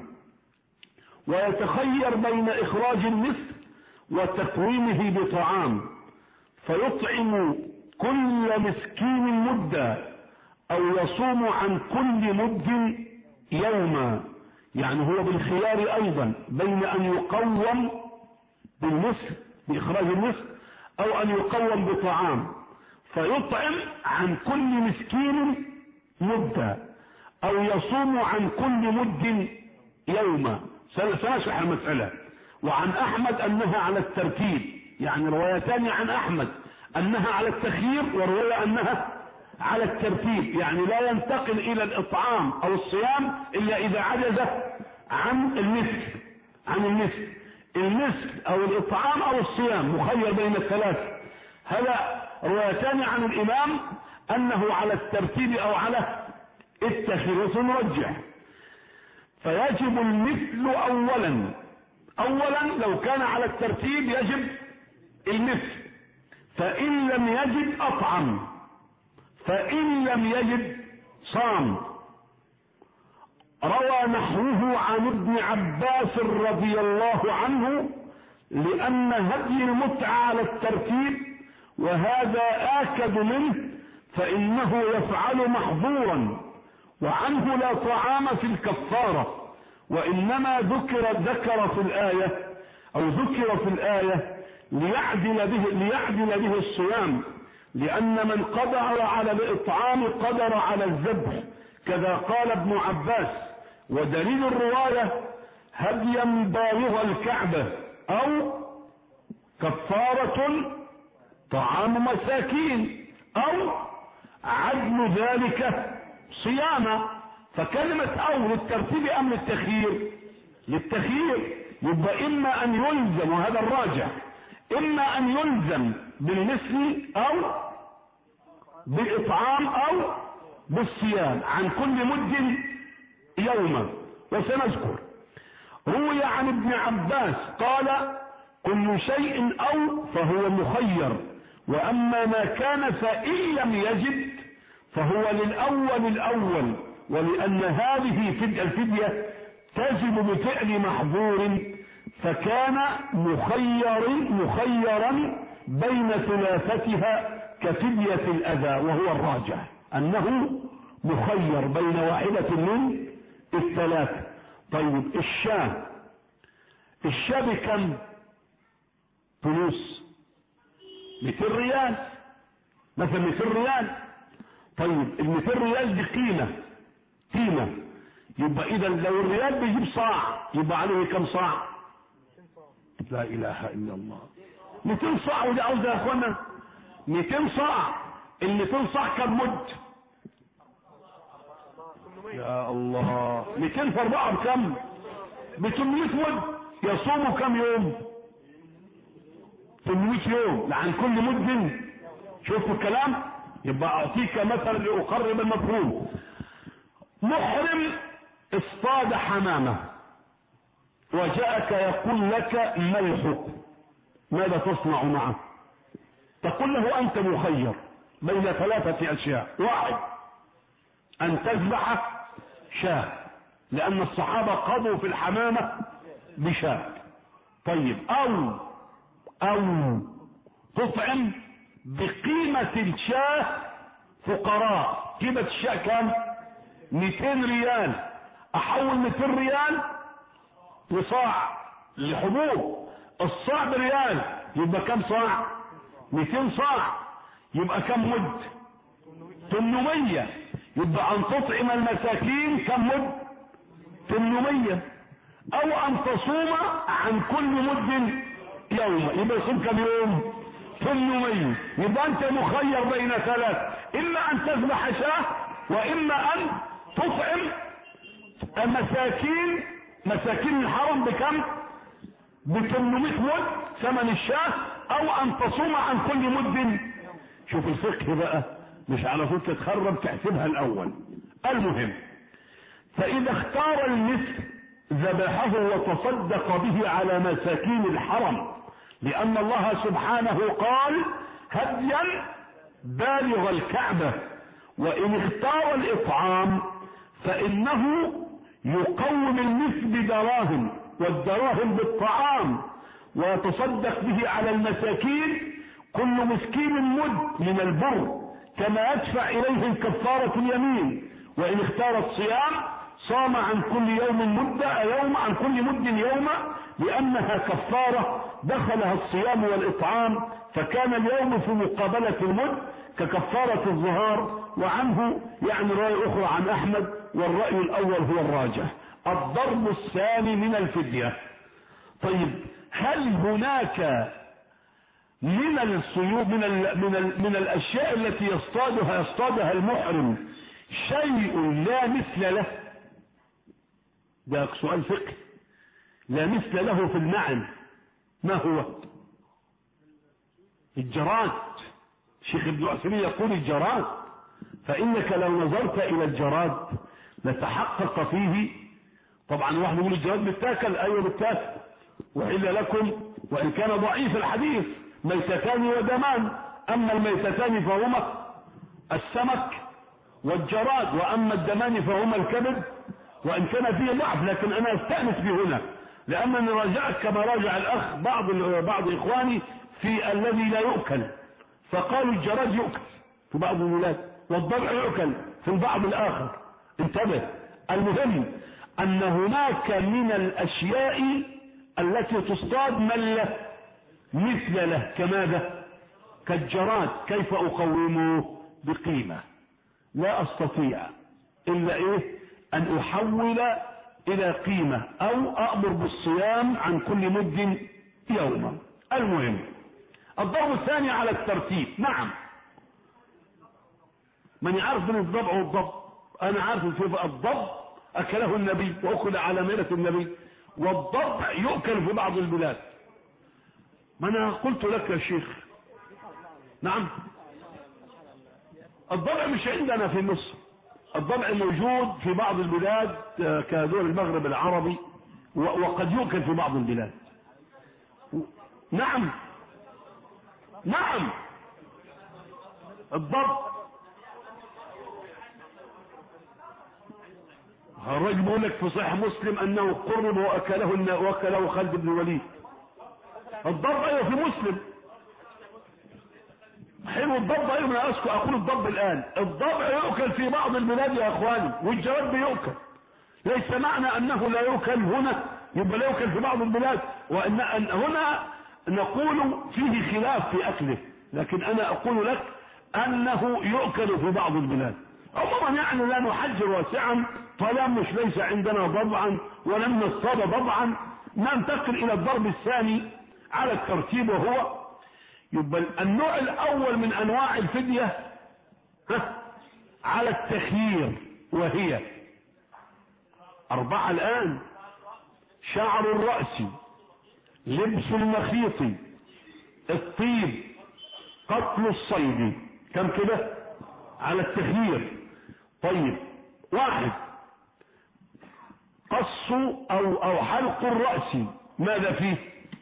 ويتخير بين اخراج المثل وتقويمه بطعام، فيطعم كل مسكين مدا او يصوم عن كل مد يوما. يعني هو بالخيار ايضا بين ان يقوم بالمثل باخراج المثل او ان يقوم بطعام، فيطعم عن كل مسكين مدا او يصوم عن كل مد يوما. سنشرح المسألة. وعن احمد انها على الترتيب، يعني روايتان عن احمد انها على التخيير، ورواية انها على الترتيب، يعني لا ينتقل الى الاطعام او الصيام الا اذا عجز عن المثل او الاطعام او الصيام، مخير بين الثلاث. هذا روايتان عن الامام انه على الترتيب او على التخيير، وسنرجح. فيجب المثل اولا لو كان على الترتيب يجب المثل، فان لم يجب اطعم، فان لم يجب صام. روى نحوه عن ابن عباس رضي الله عنه لان هدي المتعة على الترتيب، وهذا آكد منه فإنه يفعل محظورا. وعنه لا طعام في الكفارة، وإنما ذكر في الآية ليعدل به الصيام، لأن من قدر على الإطعام قدر على الذبح، كذا قال ابن عباس. ودليل الرواية هديا بالغ الكعبة أو كفارة طعام مساكين أو عدل ذلك صياما. فكلمة أو للترتيب أم للتخيير، يبقى إما أن يلزم، وهذا الراجح، إما أن يلزم بالمثل أو بالإطعام أو بالصيام عن كل مد يوما. وسنذكر روي عن ابن عباس قال كل شيء أو فهو مخير، وأما ما كان فإن لم يجد فهو الأول، ولأن هذه الفدية تجب بفعل محظور، فكان مخيرا بين ثلاثتها كفدية الأذى، وهو الراجح أنه مخير بين واحدة من الثلاثة. طيب الشاة بكم فلوس؟ 200 ريال مثلا، 200 ريال. طيب ال 200 ريال دي قيمة، يبقى اذا لو الريال بيجيب صاع يبقى عليه كم صاع؟ لا اله الا الله، 200 صاع. ودي عاوزة يا اخوانا 200 صاع. ال 200 صاع كم مد؟ يا الله، 200 في 4 بكم؟ ب 800 مد. يصوم كم يوم؟ 800 يوم عن كل مد. شوفوا الكلام. يبقى اعطيك مثلا لاقرب المفهوم. محرم اصطاد حمامة وجاءك يقول لك ما الحكم؟ ماذا تصنع معه؟ تقول له انت مخير بين 3 اشياء. 1 ان تذبح شاة، لان الصحابة قضوا في الحمامة بشاة. طيب او تطعم بقيمة الشاة فقراء. قيمة الشاة كم؟ 200 ريال، احول 200 ريال لصاع لحبوب، الصاع بريال، يبقى كم صاع؟ 200 صاع، يبقى كم مد؟ 800. يبقى ان تطعم المساكين كم مد؟ 800. او ان تصوم عن كل مد يوم، يبقى يصوم كم يوم؟ 800. يبقى انت مخير بين ثلاث، اما ان تذبح شاة، واما ان تطعم المساكين، مساكين الحرم بكم؟ ب 800 مد ثمن الشاة، او ان تصوم عن كل مد. شوف الفقه بقى، مش على طول تتخرب، تحسبها الاول. المهم، فاذا اختار المثل ذبحه وتصدق به على مساكين الحرم، لان الله سبحانه قال هديا بالغ الكعبة. وان اختار الاطعام فانه يقوم المثل بدراهم، والدراهم بالطعام، ويتصدق به على المساكين، كل مسكين مد من البر، كما يدفع اليهم كفارة اليمين. وان اختار الصيام صام عن كل يوم مدة يوم، عن كل مد يوما، لانها كفارة دخلها الصيام والاطعام، فكان اليوم في مقابلة المد ككفارة الظهار. وعنه يعني رأي اخرى عن احمد، والرأي الاول هو الراجح. الضرب الثاني من الفدية. طيب، هل هناك من الصيود من الاشياء التي يصطادها المحرم شيء لا مثل له؟ ده سؤال فقهي. لا مثل له في المعنى، ما هو؟ الجراد. شيخ ابن عثيمين يقول الجراد، فانك لو نظرت الى الجراد لتحقق فيه. طبعا واحد يقول الجراد بتاكل، ايوه بتاكل، وحل لكم وان كان ضعيف الحديث ميتتان ودمان. اما الميتتان فهما السمك والجراد، واما الدمان فهما الكبد، وان كان فيه ضعف، لكن انا استأنس به هنا لانني راجعت كما راجع الاخ بعض اخواني في الذي لا يؤكل، فقالوا الجراد يؤكل في بعض البلاد، والضبع يؤكل في البعض الاخر. انتبه. المهم ان هناك من الاشياء التي تصطاد من له مثل له، كماذا؟ كالجراد. كيف اقومه؟ بقيمة. لا استطيع الا ان احول الى قيمة، او اامر بالصيام عن كل مد يوما. المهم، الضرب الثاني على الترتيب. نعم، من يعرف من الضبع والضب، انا عارف في الضب اكله النبي واكل على مائدة النبي، والضبع يؤكل في بعض البلاد. ما انا قلت لك يا شيخ. نعم، الضبع مش عندنا في مصر، الضبع موجود في بعض البلاد كدول المغرب العربي، وقد يؤكل في بعض البلاد. نعم نعم، الضب. الرجل بيقول لك في صحيح مسلم انه قرب واكله خالد بن الوليد. الضب ايوه في مسلم. حلو الضب، ايوه انا اقول الضب الان. الضبع يؤكل في بعض البلاد يا اخواني، والجراد بيؤكل. ليس معنى انه لا يؤكل هنا يبقى لا يؤكل في بعض البلاد، وان هنا نقول فيه خلاف في اكله، لكن انا اقول لك انه يؤكل في بعض البلاد. عموما يعني لا نحجر واسعا، طالما مش ليس عندنا ضبعا ولم نصطاد ضبعا. ننتقل الى الضرب الثاني على الترتيب، وهو يبقى النوع الاول من انواع الفدية على التخيير، وهي 4 الان: شعر الرأس، لبس المخيط، الطيب، قتل الصيد. كم كده على التخيير؟ طيب، 1 قص او حلق الرأس. ماذا فيه؟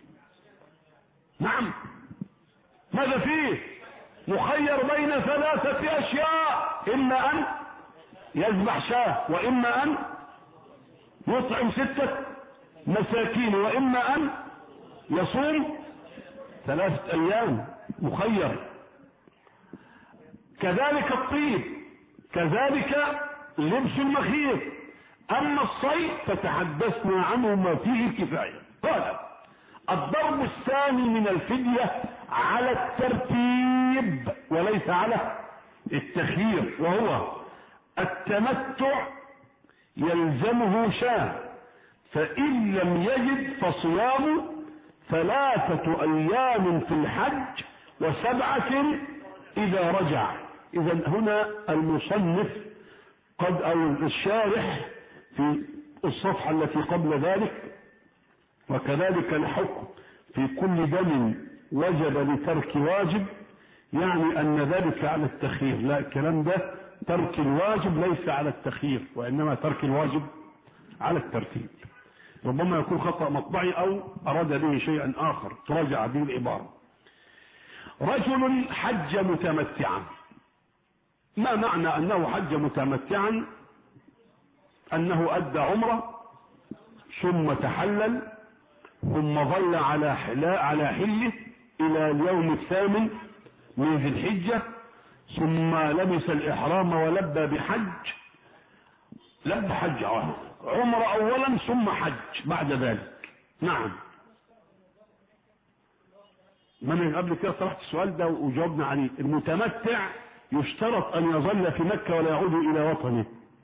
نعم، ماذا فيه؟ مخير بين 3 اشياء: اما ان يذبح شاة، واما ان يطعم 6 مساكين، واما ان يصوم 3 ايام. مخير. كذلك الطيب، كذلك لبس المخيط. اما الصيد فتحدثنا عنه ما فيه كفاية. قال الضرب الثاني من الفدية على الترتيب وليس على التخيير، وهو التمتع يلزمه شاة، فإن لم يجد فصيام 3 أيام في الحج و7 إذا رجع. إذا هنا المصنف قد أو الشارح في الصفحة التي قبل ذلك وكذلك الحكم في كل دم وجب لترك واجب، يعني أن ذلك على التخيير. لا، الكلام ده ترك الواجب ليس على التخيير، وإنما ترك الواجب على الترتيب. ربما يكون خطأ مطبعي أو أراد به شيئا آخر، تراجع به العبارة. رجل حج متمتعا. ما معنى أنه حج متمتعا؟ أنه أدى عمره ثم تحلل ثم ظل على حله إلى اليوم 8 من ذي الحجة، ثم لبس الإحرام ولبى بحج، لبى حج عمره أولا ثم حج بعد ذلك. نعم، من قبل كده طرحت السؤال ده وجاوبنا عليه. المتمتع يشترط أن يظل في مكة ولا يعود إلى وطنه.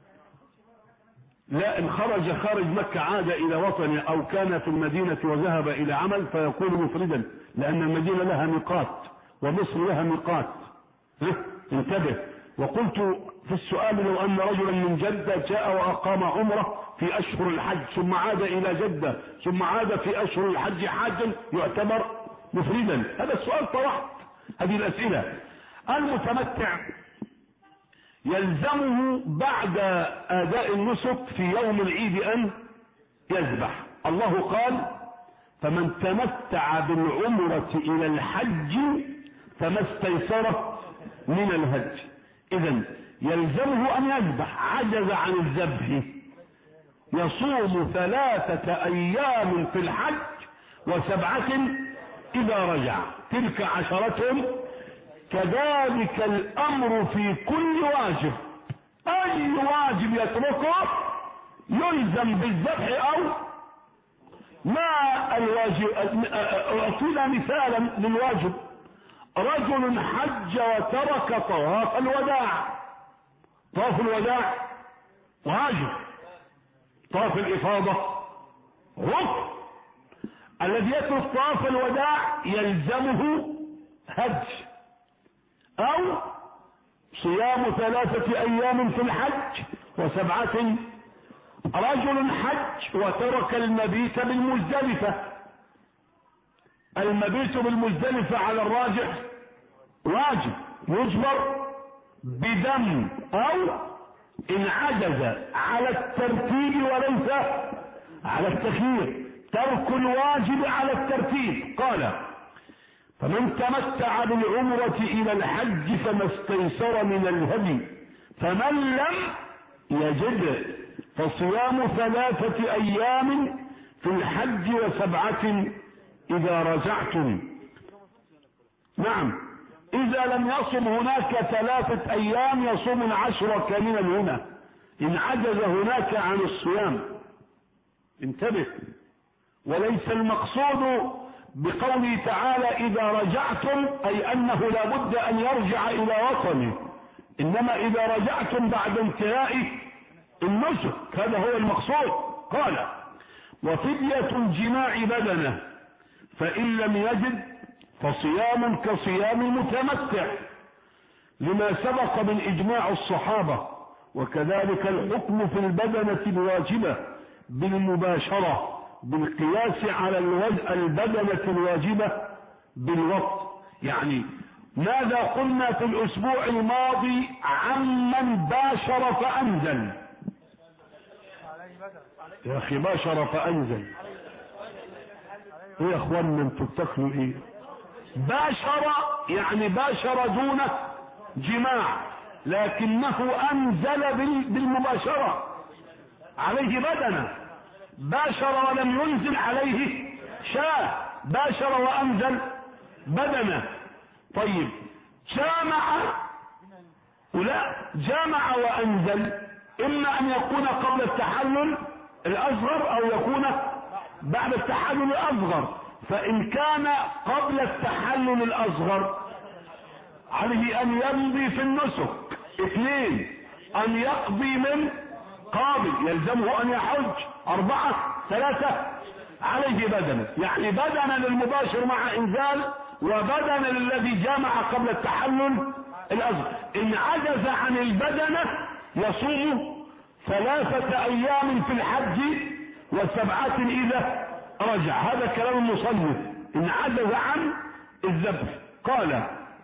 لا، إن خرج خارج مكة عاد إلى وطنه أو كان في المدينة وذهب إلى عمل فيكون مفردا، لأن المدينة لها ميقات ومصر لها ميقات. انتبه. وقلت في السؤال لو أن رجلا من جدة جاء وأقام عمره في أشهر الحج ثم عاد إلى جدة ثم عاد في أشهر الحج حاجا يعتبر مفردا. هذا السؤال طرحت هذه الأسئلة. المتمتع يلزمه بعد أداء النسك في يوم العيد أن يذبح. الله قال فمن تمتع بالعمرة إلى الحج فما استيسر من الهدي. إذن يلزمه أن يذبح، عجز عن الذبح يصوم 3 أيام في الحج و7 إذا رجع، تلك 10. كذلك الأمر في كل واجب. أي واجب يتركه يلزم بالذبح أو ما الواجب. أعطينا مثالا للواجب. رجل حج وترك طواف الوداع. طواف الوداع واجب، طواف الإفاضة ركن. الذي يترك طواف الوداع يلزمه هدي أو صيام 3 أيام في الحج و7. رجل حج وترك المبيت بالمزدلفة. المبيت بالمزدلفة على الراجح واجب، يجبر بدم، أو إن عجز على الترتيب وليس على التخيير. ترك الواجب على الترتيب. قال فمن تمتع بالعمرة إلى الحج فما استيسر من الهدي، فمن لم يجد فصيام 3 أيام في الحج و7 إذا رجعتم. نعم، إذا لم يصم هناك 3 أيام يصوم 10 كاملا هنا إن عجز هناك عن الصيام. انتبه. وليس المقصود بقوله تعالى إذا رجعتم أي أنه لا بد أن يرجع إلى وطنه، إنما إذا رجعتم بعد انتهاء النسك، هذا هو المقصود. قال وفدية الجماع بدنه، فإن لم يجد فصيام كصيام المتمتع لما سبق من إجماع الصحابة. وكذلك الحكم في البدنة الواجبة بالمباشرة بالقياس على البدنة الواجبة بالوقت. يعني ماذا قلنا في الأسبوع الماضي عمن باشر فأنزل؟ يا أخي باشر فأنزل ايه يا اخوانا انتوا بتاكلوا ايه؟ باشر يعني باشر دون جماع، لكنه انزل بالمباشرة عليه بدنه. باشر ولم ينزل عليه شاة، باشر وانزل بدنه. طيب جامع ولا جامع وانزل اما ان يكون قبل التحلل الاصغر او يكون بعد التحلل الاصغر. فان كان قبل التحلل الاصغر عليه ان يمضي في النسك. 2 ان يقضي من قابل يلزمه ان يحج. 4 3 عليه بدنه، يعني بدنا للمباشر مع انزال وبدنا للذي جامع قبل التحلل الاصغر. ان عجز عن البدنه يصوم 3 ايام في الحج و7 اذا رجع. هذا كلام المصنف ان عجز عن الذبح. قال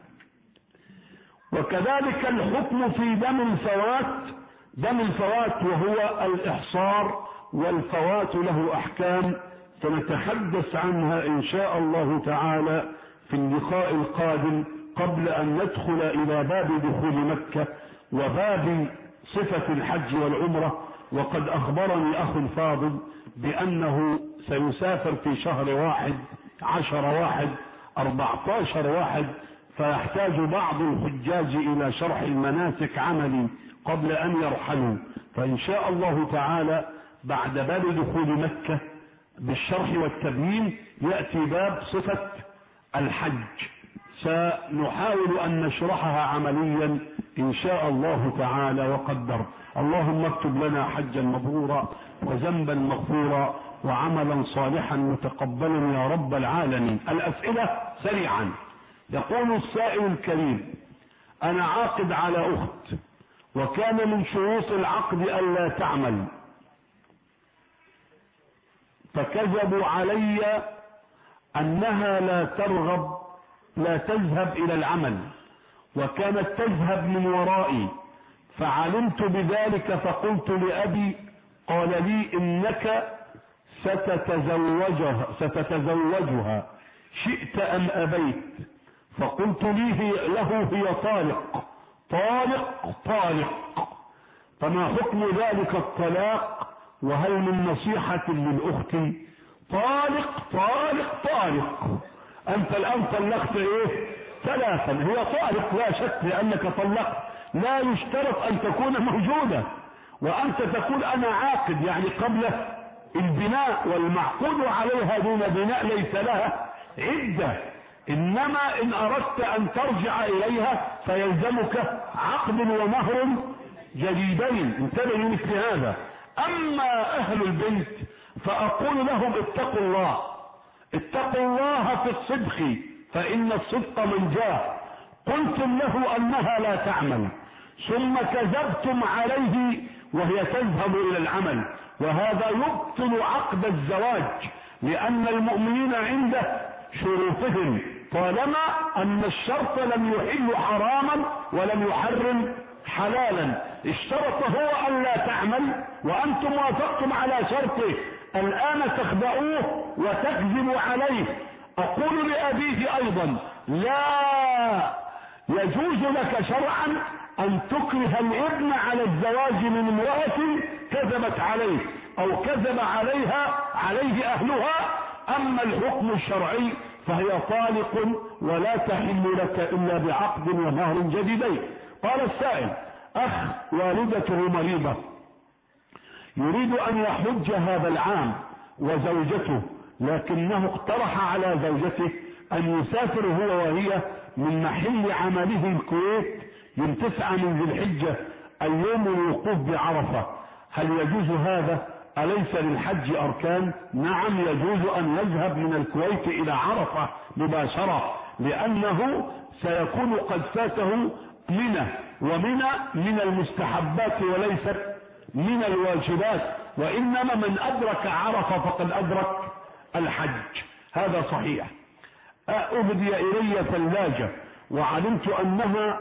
وكذلك الحكم في دم الفوات. دم الفوات وهو الاحصار، والفوات له احكام سنتحدث عنها ان شاء الله تعالى في اللقاء القادم، قبل ان ندخل الى باب دخول مكة وباب صفة الحج والعمرة. وقد اخبرني اخ فاضل بانه سيسافر في شهر 1 10 1 14 1، فيحتاج بعض الحجاج الى شرح المناسك عملي قبل ان يرحلوا. فان شاء الله تعالى بعد باب دخول مكة بالشرح والتبيين يأتي باب صفة الحج، سنحاول ان نشرحها عمليا ان شاء الله تعالى وقدر. اللهم اكتب لنا حجا مبرورا وذنبا مغفورا وعملا صالحا متقبلا يا رب العالمين. الاسئلة سريعا. يقول السائل الكريم: انا عاقد على اخت، وكان من شروط العقد الا تعمل، فكذبوا علي انها لا تذهب الى العمل، وكانت تذهب من ورائي، فعلمت بذلك فقلت لأبي، قال لي انك ستتزوجها شئت ام ابيت. فقلت له هي طالق، فما حكم ذلك الطلاق؟ وهل من نصيحة للأخت؟ طالق. أنت الآن طلقت 3، هي طالق لا شك لأنك طلقت. لا يشترط أن تكون موجودة، وأنت تقول أنا عاقد يعني قبل البناء، والمعقود عليها دون بناء ليس لها عدة. إنما إن أردت أن ترجع إليها فيلزمك عقد ومهر جديدين. انتبهوا مثل هذا. اما اهل البيت فاقول لهم اتقوا الله في الصدق، فان الصدق منجاه. قلتم له انها لا تعمل، ثم كذبتم عليه وهي تذهب الى العمل، وهذا يبطل عقد الزواج، لان المؤمنين عند شروطهم طالما ان الشرط لم يحل حراما ولم يحرم حلالا. اشترط هو ان لا تعمل وانتم وافقتم على شرطه، الان تخدعوه وتكذبوا عليه. اقول لابيه ايضا: لا يجوز لك شرعا ان تكره الابن على الزواج من امرأة كذبت عليه او كذب عليه اهلها. اما الحكم الشرعي فهي طالق ولا تحل لك الا بعقد ومهر جديدين. قال السائل: اخ والدته مريضة يريد ان يحج هذا العام وزوجته، لكنه اقترح على زوجته ان يسافر هو وهي من محل عمله الكويت يوم 9 من ذي الحجة اليوم الوقوف بعرفة. هل يجوز هذا؟ أليس للحج أركان؟ نعم يجوز أن يذهب من الكويت إلى عرفة مباشرة، لأنه سيكون قد فاته منى، ومنى من المستحبات وليست من الواجبات، وإنما من أدرك عرفة فقد أدرك الحج. هذا صحيح. أهدي إلي ثلاجة وعلمت أنها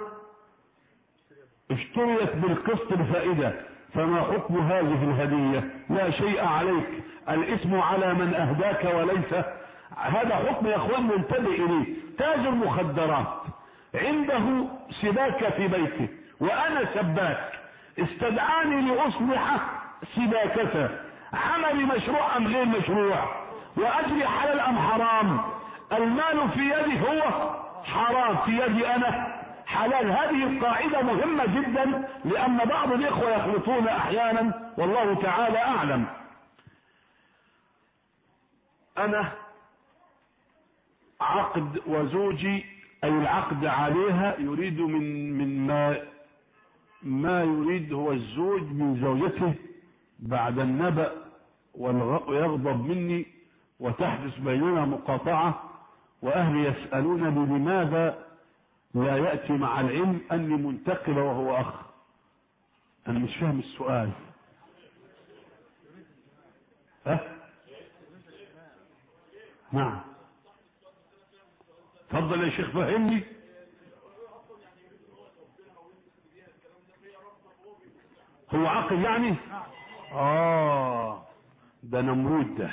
اشتريت بالقسط بفائدة، فما حكم هذه الهدية؟ لا شيء عليك، الاسم على من أهداك وليس. هذا حكم يا اخوان ننتبه إليه. تاجر مخدرات عنده سباكة في بيته وأنا سباك، استدعاني لأصلح سباكته، عملي مشروع أم غير مشروع؟ وأجري حلال أم حرام؟ المال في يدي هو حرام، في يدي أنا حلال. هذه القاعدة مهمة جدا، لأن بعض الإخوة يخلطون أحيانا، والله تعالى أعلم. أنا عقد وزوجي، أي العقد عليها، يريد من ما يريد هو الزوج من زوجته بعد النبأ ويغضب مني وتحدث بيننا مقاطعة، وأهلي يسألونني لماذا لا يأتي مع العلم أني منتقبة وهو أخ. أنا مش فاهم السؤال. نعم، تفضل يا شيخ فهمني. هو عقل يعني؟ ده نمرود ده،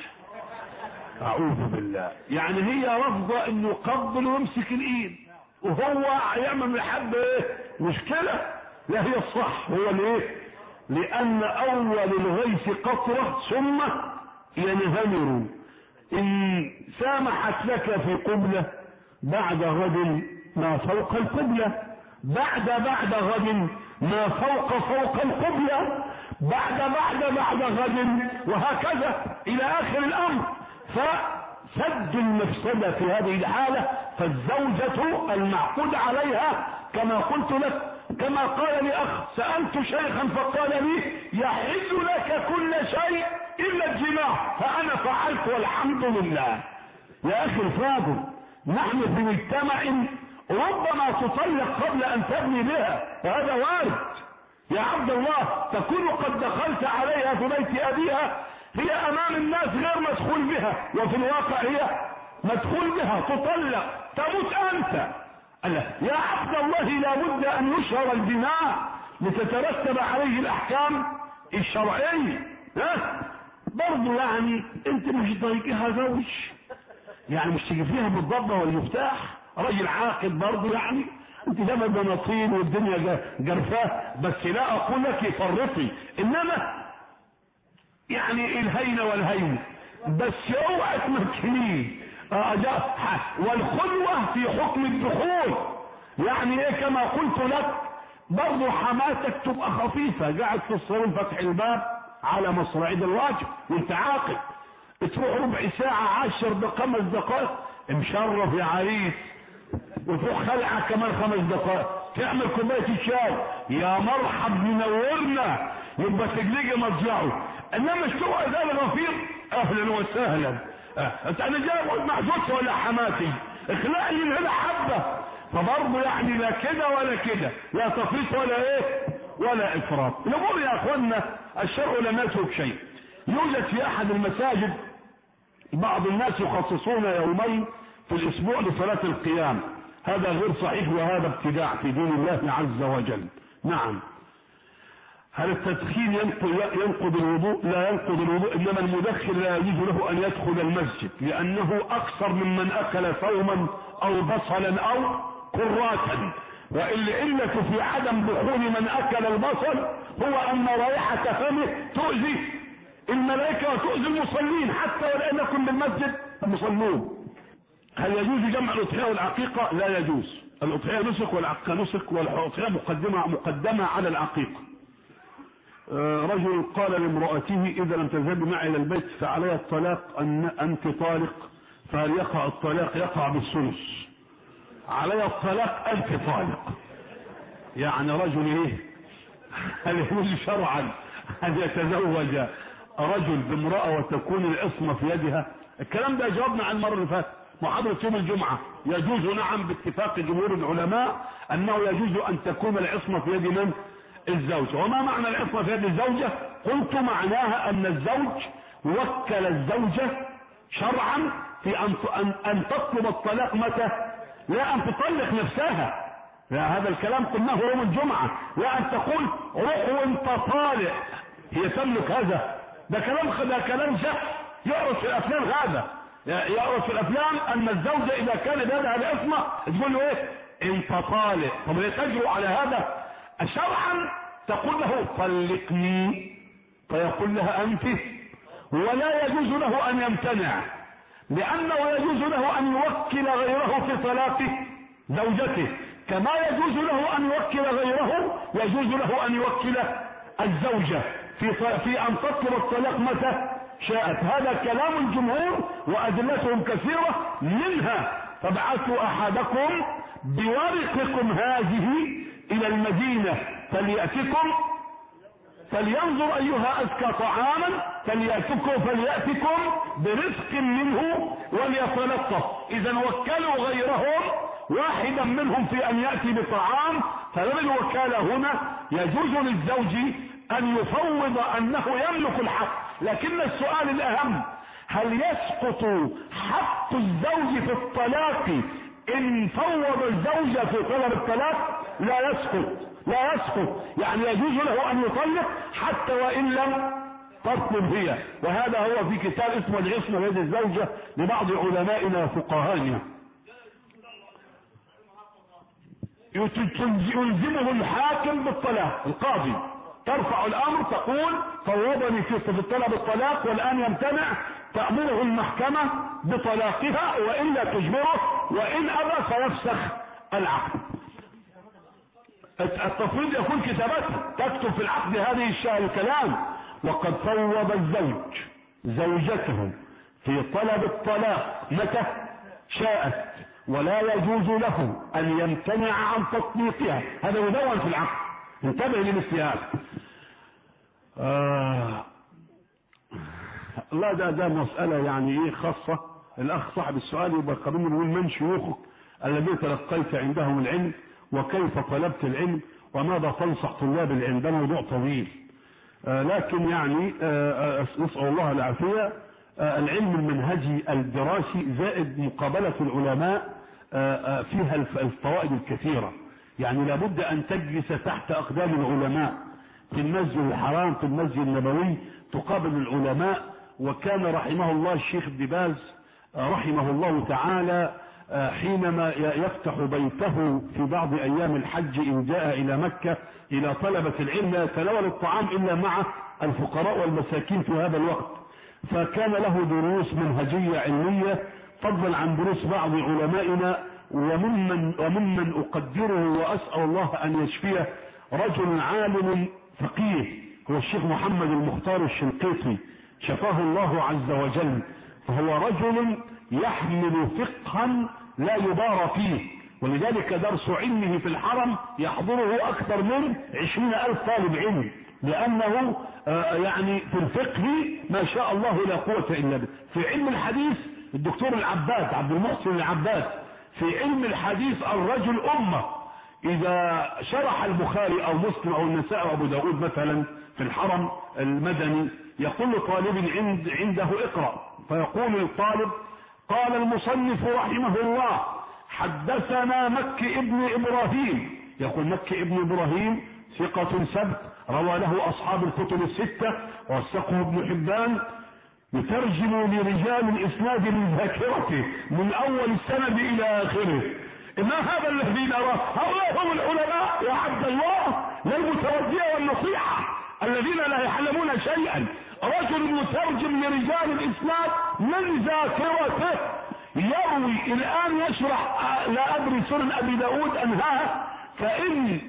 أعوذ بالله. يعني هي رافضة إنه يقبل ويمسك الإيد، وهو يعمل لحد إيه؟ مشكلة. لا، هي الصح. هو ليه؟ لأن أول الغيث قطرة ثم ينهمر. إن سامحت لك في قبلة، بعد غد ما فوق القبلة، بعد غد ما فوق القبلة، بعد غد، وهكذا إلى آخر الأمر. فسد المفسدة في هذه الحالة، فالزوجة المعقود عليها كما قلت لك، كما قال لي أخ، سألت شيخا فقال لي يحل لك كل شيء إلا الجماع، فأنا فعلت والحمد لله. يا أخي الفاضل، نحن في مجتمع ربما تطلق قبل أن تبني بها، وهذا وارد. يا عبد الله، تكون قد دخلت عليها في بيت أبيها، هي أمام الناس غير مدخول بها، وفي الواقع هي مدخول بها، تطلق، تموت أنت. يا عبد الله، لابد أن يشهر البناء لتترتب عليه الأحكام الشرعية. برضو يعني أنت مش ضايقها زوج، يعني مش تجي فيها بالضبط والمفتاح، رجل عاقل برضو، يعني انت دايما بناطين والدنيا جرفاه، بس لا اقول لك فرطي، انما يعني الهين والهين، بس اوعى تمكنيه. والخلوة في حكم الدخول، يعني ايه؟ كما قلت لك، برضو حماتك تبقى خفيفة، قاعد في الصالون فتح الباب على مصراعيد الواجب وانت عاقل، تروح ربع ساعة 10 5 دقائق مشرف يا عريس، وتروح خلعة كمان 5 دقائق، تعمل كوباية الشاي، يا مرحب منورنا، يبقى تجلجي مضجعه. انما اشتوى ده الغفير، اهلا وسهلا، انا جاي اقعد مع زوجتي ولا حماتي، اخلقني من هنا حبه. فبرضه يعني لا كده ولا كده، لا تفريط ولا ايه ولا افراط. نقول يا اخوانا، الشرع لم يترك شيء. يوجد في احد المساجد بعض الناس يخصصون يومين في الاسبوع لصلاة القيام، هذا غير صحيح، وهذا ابتداع في دين الله عز وجل. نعم. هل التدخين ينقض الوضوء؟ لا ينقض الوضوء، انما المدخن لا يجوز له ان يدخل المسجد، لانه اكثر ممن اكل ثوما او بصلا او كراسا. والعلة في عدم دخول من اكل البصل هو ان رائحة فمه تؤذي الملائكة وتؤذي المصلين، حتى ولو يكن بالمسجد مصلون. هل يجوز جمع الاضحية والعقيقة؟ لا يجوز. الاضحية نسك والعقيقة نسك، والاضحية مقدمة على العقيقة. رجل قال لامرأته اذا لم تذهبي معي الى البيت فعلي الطلاق، انت طالق، فهل يقع الطلاق؟ يقع بالثلث. علي الطلاق، انت طالق. يعني رجل ايه؟ هل يجوز شرعا ان يتزوج رجل بامرأة وتكون العصمة في يدها؟ الكلام ده جاوبنا عن المرة اللي فاتت، محاضرة يوم الجمعة. يجوز نعم باتفاق جمهور العلماء انه يجوز ان تكون العصمة في يد من؟ الزوجة. وما معنى العصمة في يد الزوجة؟ قلت معناها ان الزوج وكل الزوجة شرعا في ان تطلب الطلاق متى؟ لا ان تطلق نفسها، لا، هذا الكلام قلناه يوم الجمعة. لا ان تقول روح وانت طالق، هي تملك هذا. ده كلام جهل يعرف في الافلام. هذا يعرف في الافلام ان الزوجة اذا كان بيدها العصمة تقول له ايه؟ انت طالق. طب هي تجرؤ على هذا؟ شرعا تقول له طلقني، فيقول لها انت، ولا يجوز له ان يمتنع، لانه يجوز له ان يوكل غيره في طلاق زوجته. كما يجوز له ان يوكل غيره يجوز له ان يوكل الزوجة في ان تطلب الطلاق متى شاءت. هذا كلام الجمهور وادلتهم كثيرة، منها فابعثوا احدكم بورقكم هذه الى المدينة فلينظر ايها ازكى طعاما فليأتكم برزق منه وليتلطف. اذا وكلوا غيرهم واحدا منهم في ان يأتي بطعام، فلم الوكالة هنا يجوز للزوج ان يفوض انه يملك الحق. لكن السؤال الاهم، هل يسقط حق الزوج في الطلاق ان فوض الزوجة في طلب الطلاق؟ لا يسقط، يعني يجوز له ان يطلق حتى وان لم تطلب هي. وهذا هو في كتاب اسمه العصمة بيد الزوجة لبعض علمائنا وفقهائنا. يلزمه الحاكم بالطلاق، القاضي ترفع الامر تقول فوضني في طلب الطلاق والان يمتنع، تأمره المحكمة بطلاقها والا تجبره، وان ابى فيفسخ العقد. التفويض يكون كتابتها، تكتب في العقد هذه الكلام: وقد فوض الزوج زوجته في طلب الطلاق متى شاءت، ولا يجوز له ان يمتنع عن تطليقها. هذا يدون في العقد، انتبه لمثل هذا. لا ده مسألة يعني ايه خاصة. الاخ صاحب السؤال يبقى قبل نقول من شيوخك الذين تلقيت عندهم العلم، وكيف طلبت العلم، وماذا تنصح طلاب العلم. ده موضوع طويل، لكن يعني نسأل الله العافية. العلم المنهجي الدراسي زائد مقابلة العلماء فيها الفوائد الكثيرة. يعني لابد ان تجلس تحت اقدام العلماء في المسجد الحرام في المسجد النبوي تقابل العلماء. وكان رحمه الله الشيخ ابن باز رحمه الله تعالى حينما يفتح بيته في بعض ايام الحج ان جاء الى مكة الى طلبة العلم لا يتناول الطعام الا مع الفقراء والمساكين في هذا الوقت، فكان له دروس منهجية علمية فضلا عن دروس بعض علمائنا. وممن اقدره واسأل الله ان يشفيه رجل عالم فقيه هو الشيخ محمد المختار الشنقيطي، شفاه الله عز وجل. فهو رجل يحمل فقها لا يبارى فيه، ولذلك درس علمه في الحرم يحضره اكثر من 20,000 طالب علم، لانه يعني في الفقه ما شاء الله لا قوة الا به. في علم الحديث الدكتور العباد عبد المحسن العباد في علم الحديث الرجل امة. اذا شرح البخاري او مسلم او النسائي او ابو داود مثلا في الحرم المدني يقول لطالب عنده اقرأ، فيقول الطالب قال المصنف رحمه الله حدثنا مكي ابن ابراهيم. يقول مكي ابن ابراهيم ثقة سبت روى له اصحاب الكتب الستة ووثقه ابن حبان، يترجم لرجال الاسناد من ذاكرته من اول السند الى اخره. ما هذا الذي نراه؟ هؤلاء هم العلماء يا عبد الله، للمتوجيه والنصيحة الذين لا يعلمون شيئا. رجل مترجم لرجال الاسناد من ذاكرته يروي الان يشرح لا ادري سنن ابي داود انهاها، فان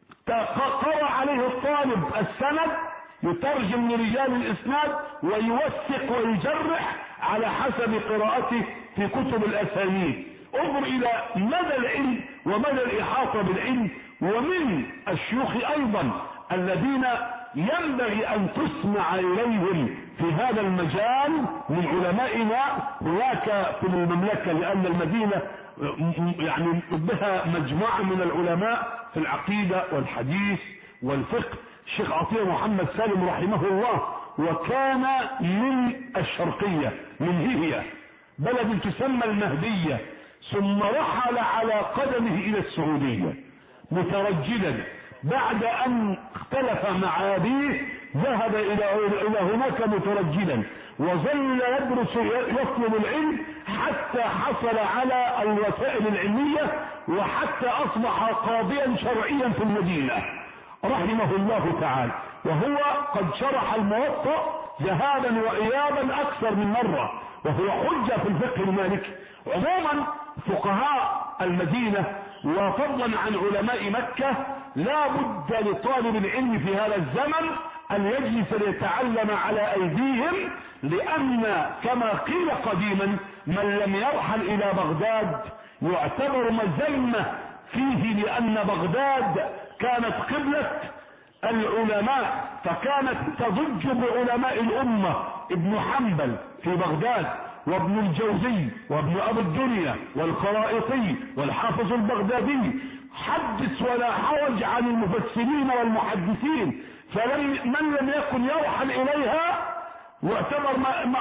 قرأ عليه الطالب السند يترجم لرجال الاسناد ويوثق ويجرح على حسب قراءته في كتب الاسانيد. انظر الى مدى العلم ومدى الاحاطة بالعلم. ومن الشيوخ ايضا الذين ينبغي ان تسمع اليهم في هذا المجال من علمائنا هناك في المملكة، لان المدينة يعني بها مجموعة من العلماء في العقيدة والحديث والفقه. الشيخ عطية محمد سالم رحمه الله، وكان من الشرقية من هي بلد تسمى المهدية، ثم رحل على قدمه الى السعودية مترجلا. بعد ان اختلف مع ابيه ذهب الى هناك مترجلا، وظل يدرس يطلب العلم حتى حصل على الوسائل العلمية، وحتى اصبح قاضيا شرعيا في المدينة رحمه الله تعالى. وهو قد شرح الموطأ ذهابا وايابا اكثر من مرة، وهو حجة في الفقه المالكي. عموما فقهاء المدينة وفضلا عن علماء مكة لا بد لطالب العلم في هذا الزمن ان يجلس ليتعلم على ايديهم، لان كما قيل قديما من لم يرحل الى بغداد يعتبر مذمة فيه، لان بغداد كانت قبلة العلماء، فكانت تضج بعلماء الامة. ابن حنبل في بغداد، وابن الجوزي، وابن ابي الدنيا، والخرائطي، والحافظ البغدادي، حدث ولا حرج عن المفسرين والمحدثين، فمن لم يكن يرحل اليها يعتبر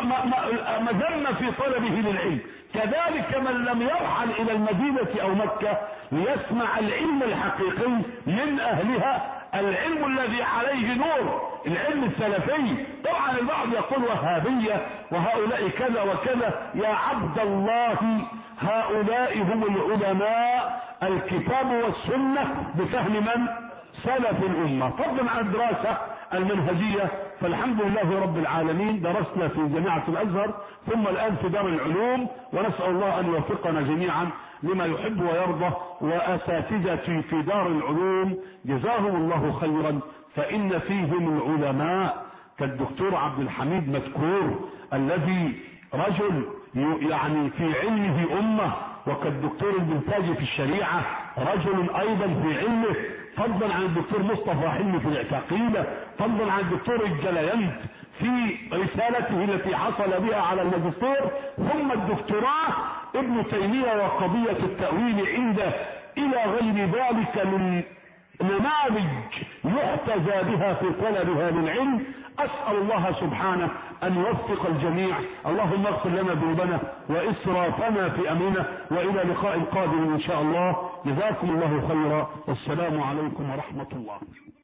مذمة في طلبه للعلم. كذلك من لم يرحل الى المدينة او مكة ليسمع العلم الحقيقي من اهلها، العلم الذي عليه نور، العلم السلفي. طبعا البعض يقول وهابية وهؤلاء كذا وكذا، يا عبد الله هؤلاء هم العلماء، الكتاب والسنة بفهم من؟ سلف الامة. فضلا عن الدراسة المنهجية، فالحمد لله رب العالمين درسنا في جامعة الازهر ثم الان في دار العلوم، ونسأل الله ان يوفقنا جميعا لما يحب ويرضى. واساتذتي في دار العلوم جزاهم الله خيرا، فان فيهم العلماء كالدكتور عبد الحميد مذكور الذي رجل يعني في علمه امه، وكالدكتور البنتاجي في الشريعة رجل ايضا في علمه، فضلا عن الدكتور مصطفى حلمي في العتاقيلة، فضلا عن الدكتور الجليند في رسالته التي حصل بها على الماجستير، ثم الدكتوراه ابن تيمية وقضية التأويل عنده، الى غير ذلك من نماذج يحتذى بها في طلبها للعلم. اسأل الله سبحانه ان يوفق الجميع. اللهم اغفر لنا ذنوبنا واسرافنا في امرنا، والى لقاء قادم ان شاء الله. جزاكم الله خيرا، والسلام عليكم ورحمة الله.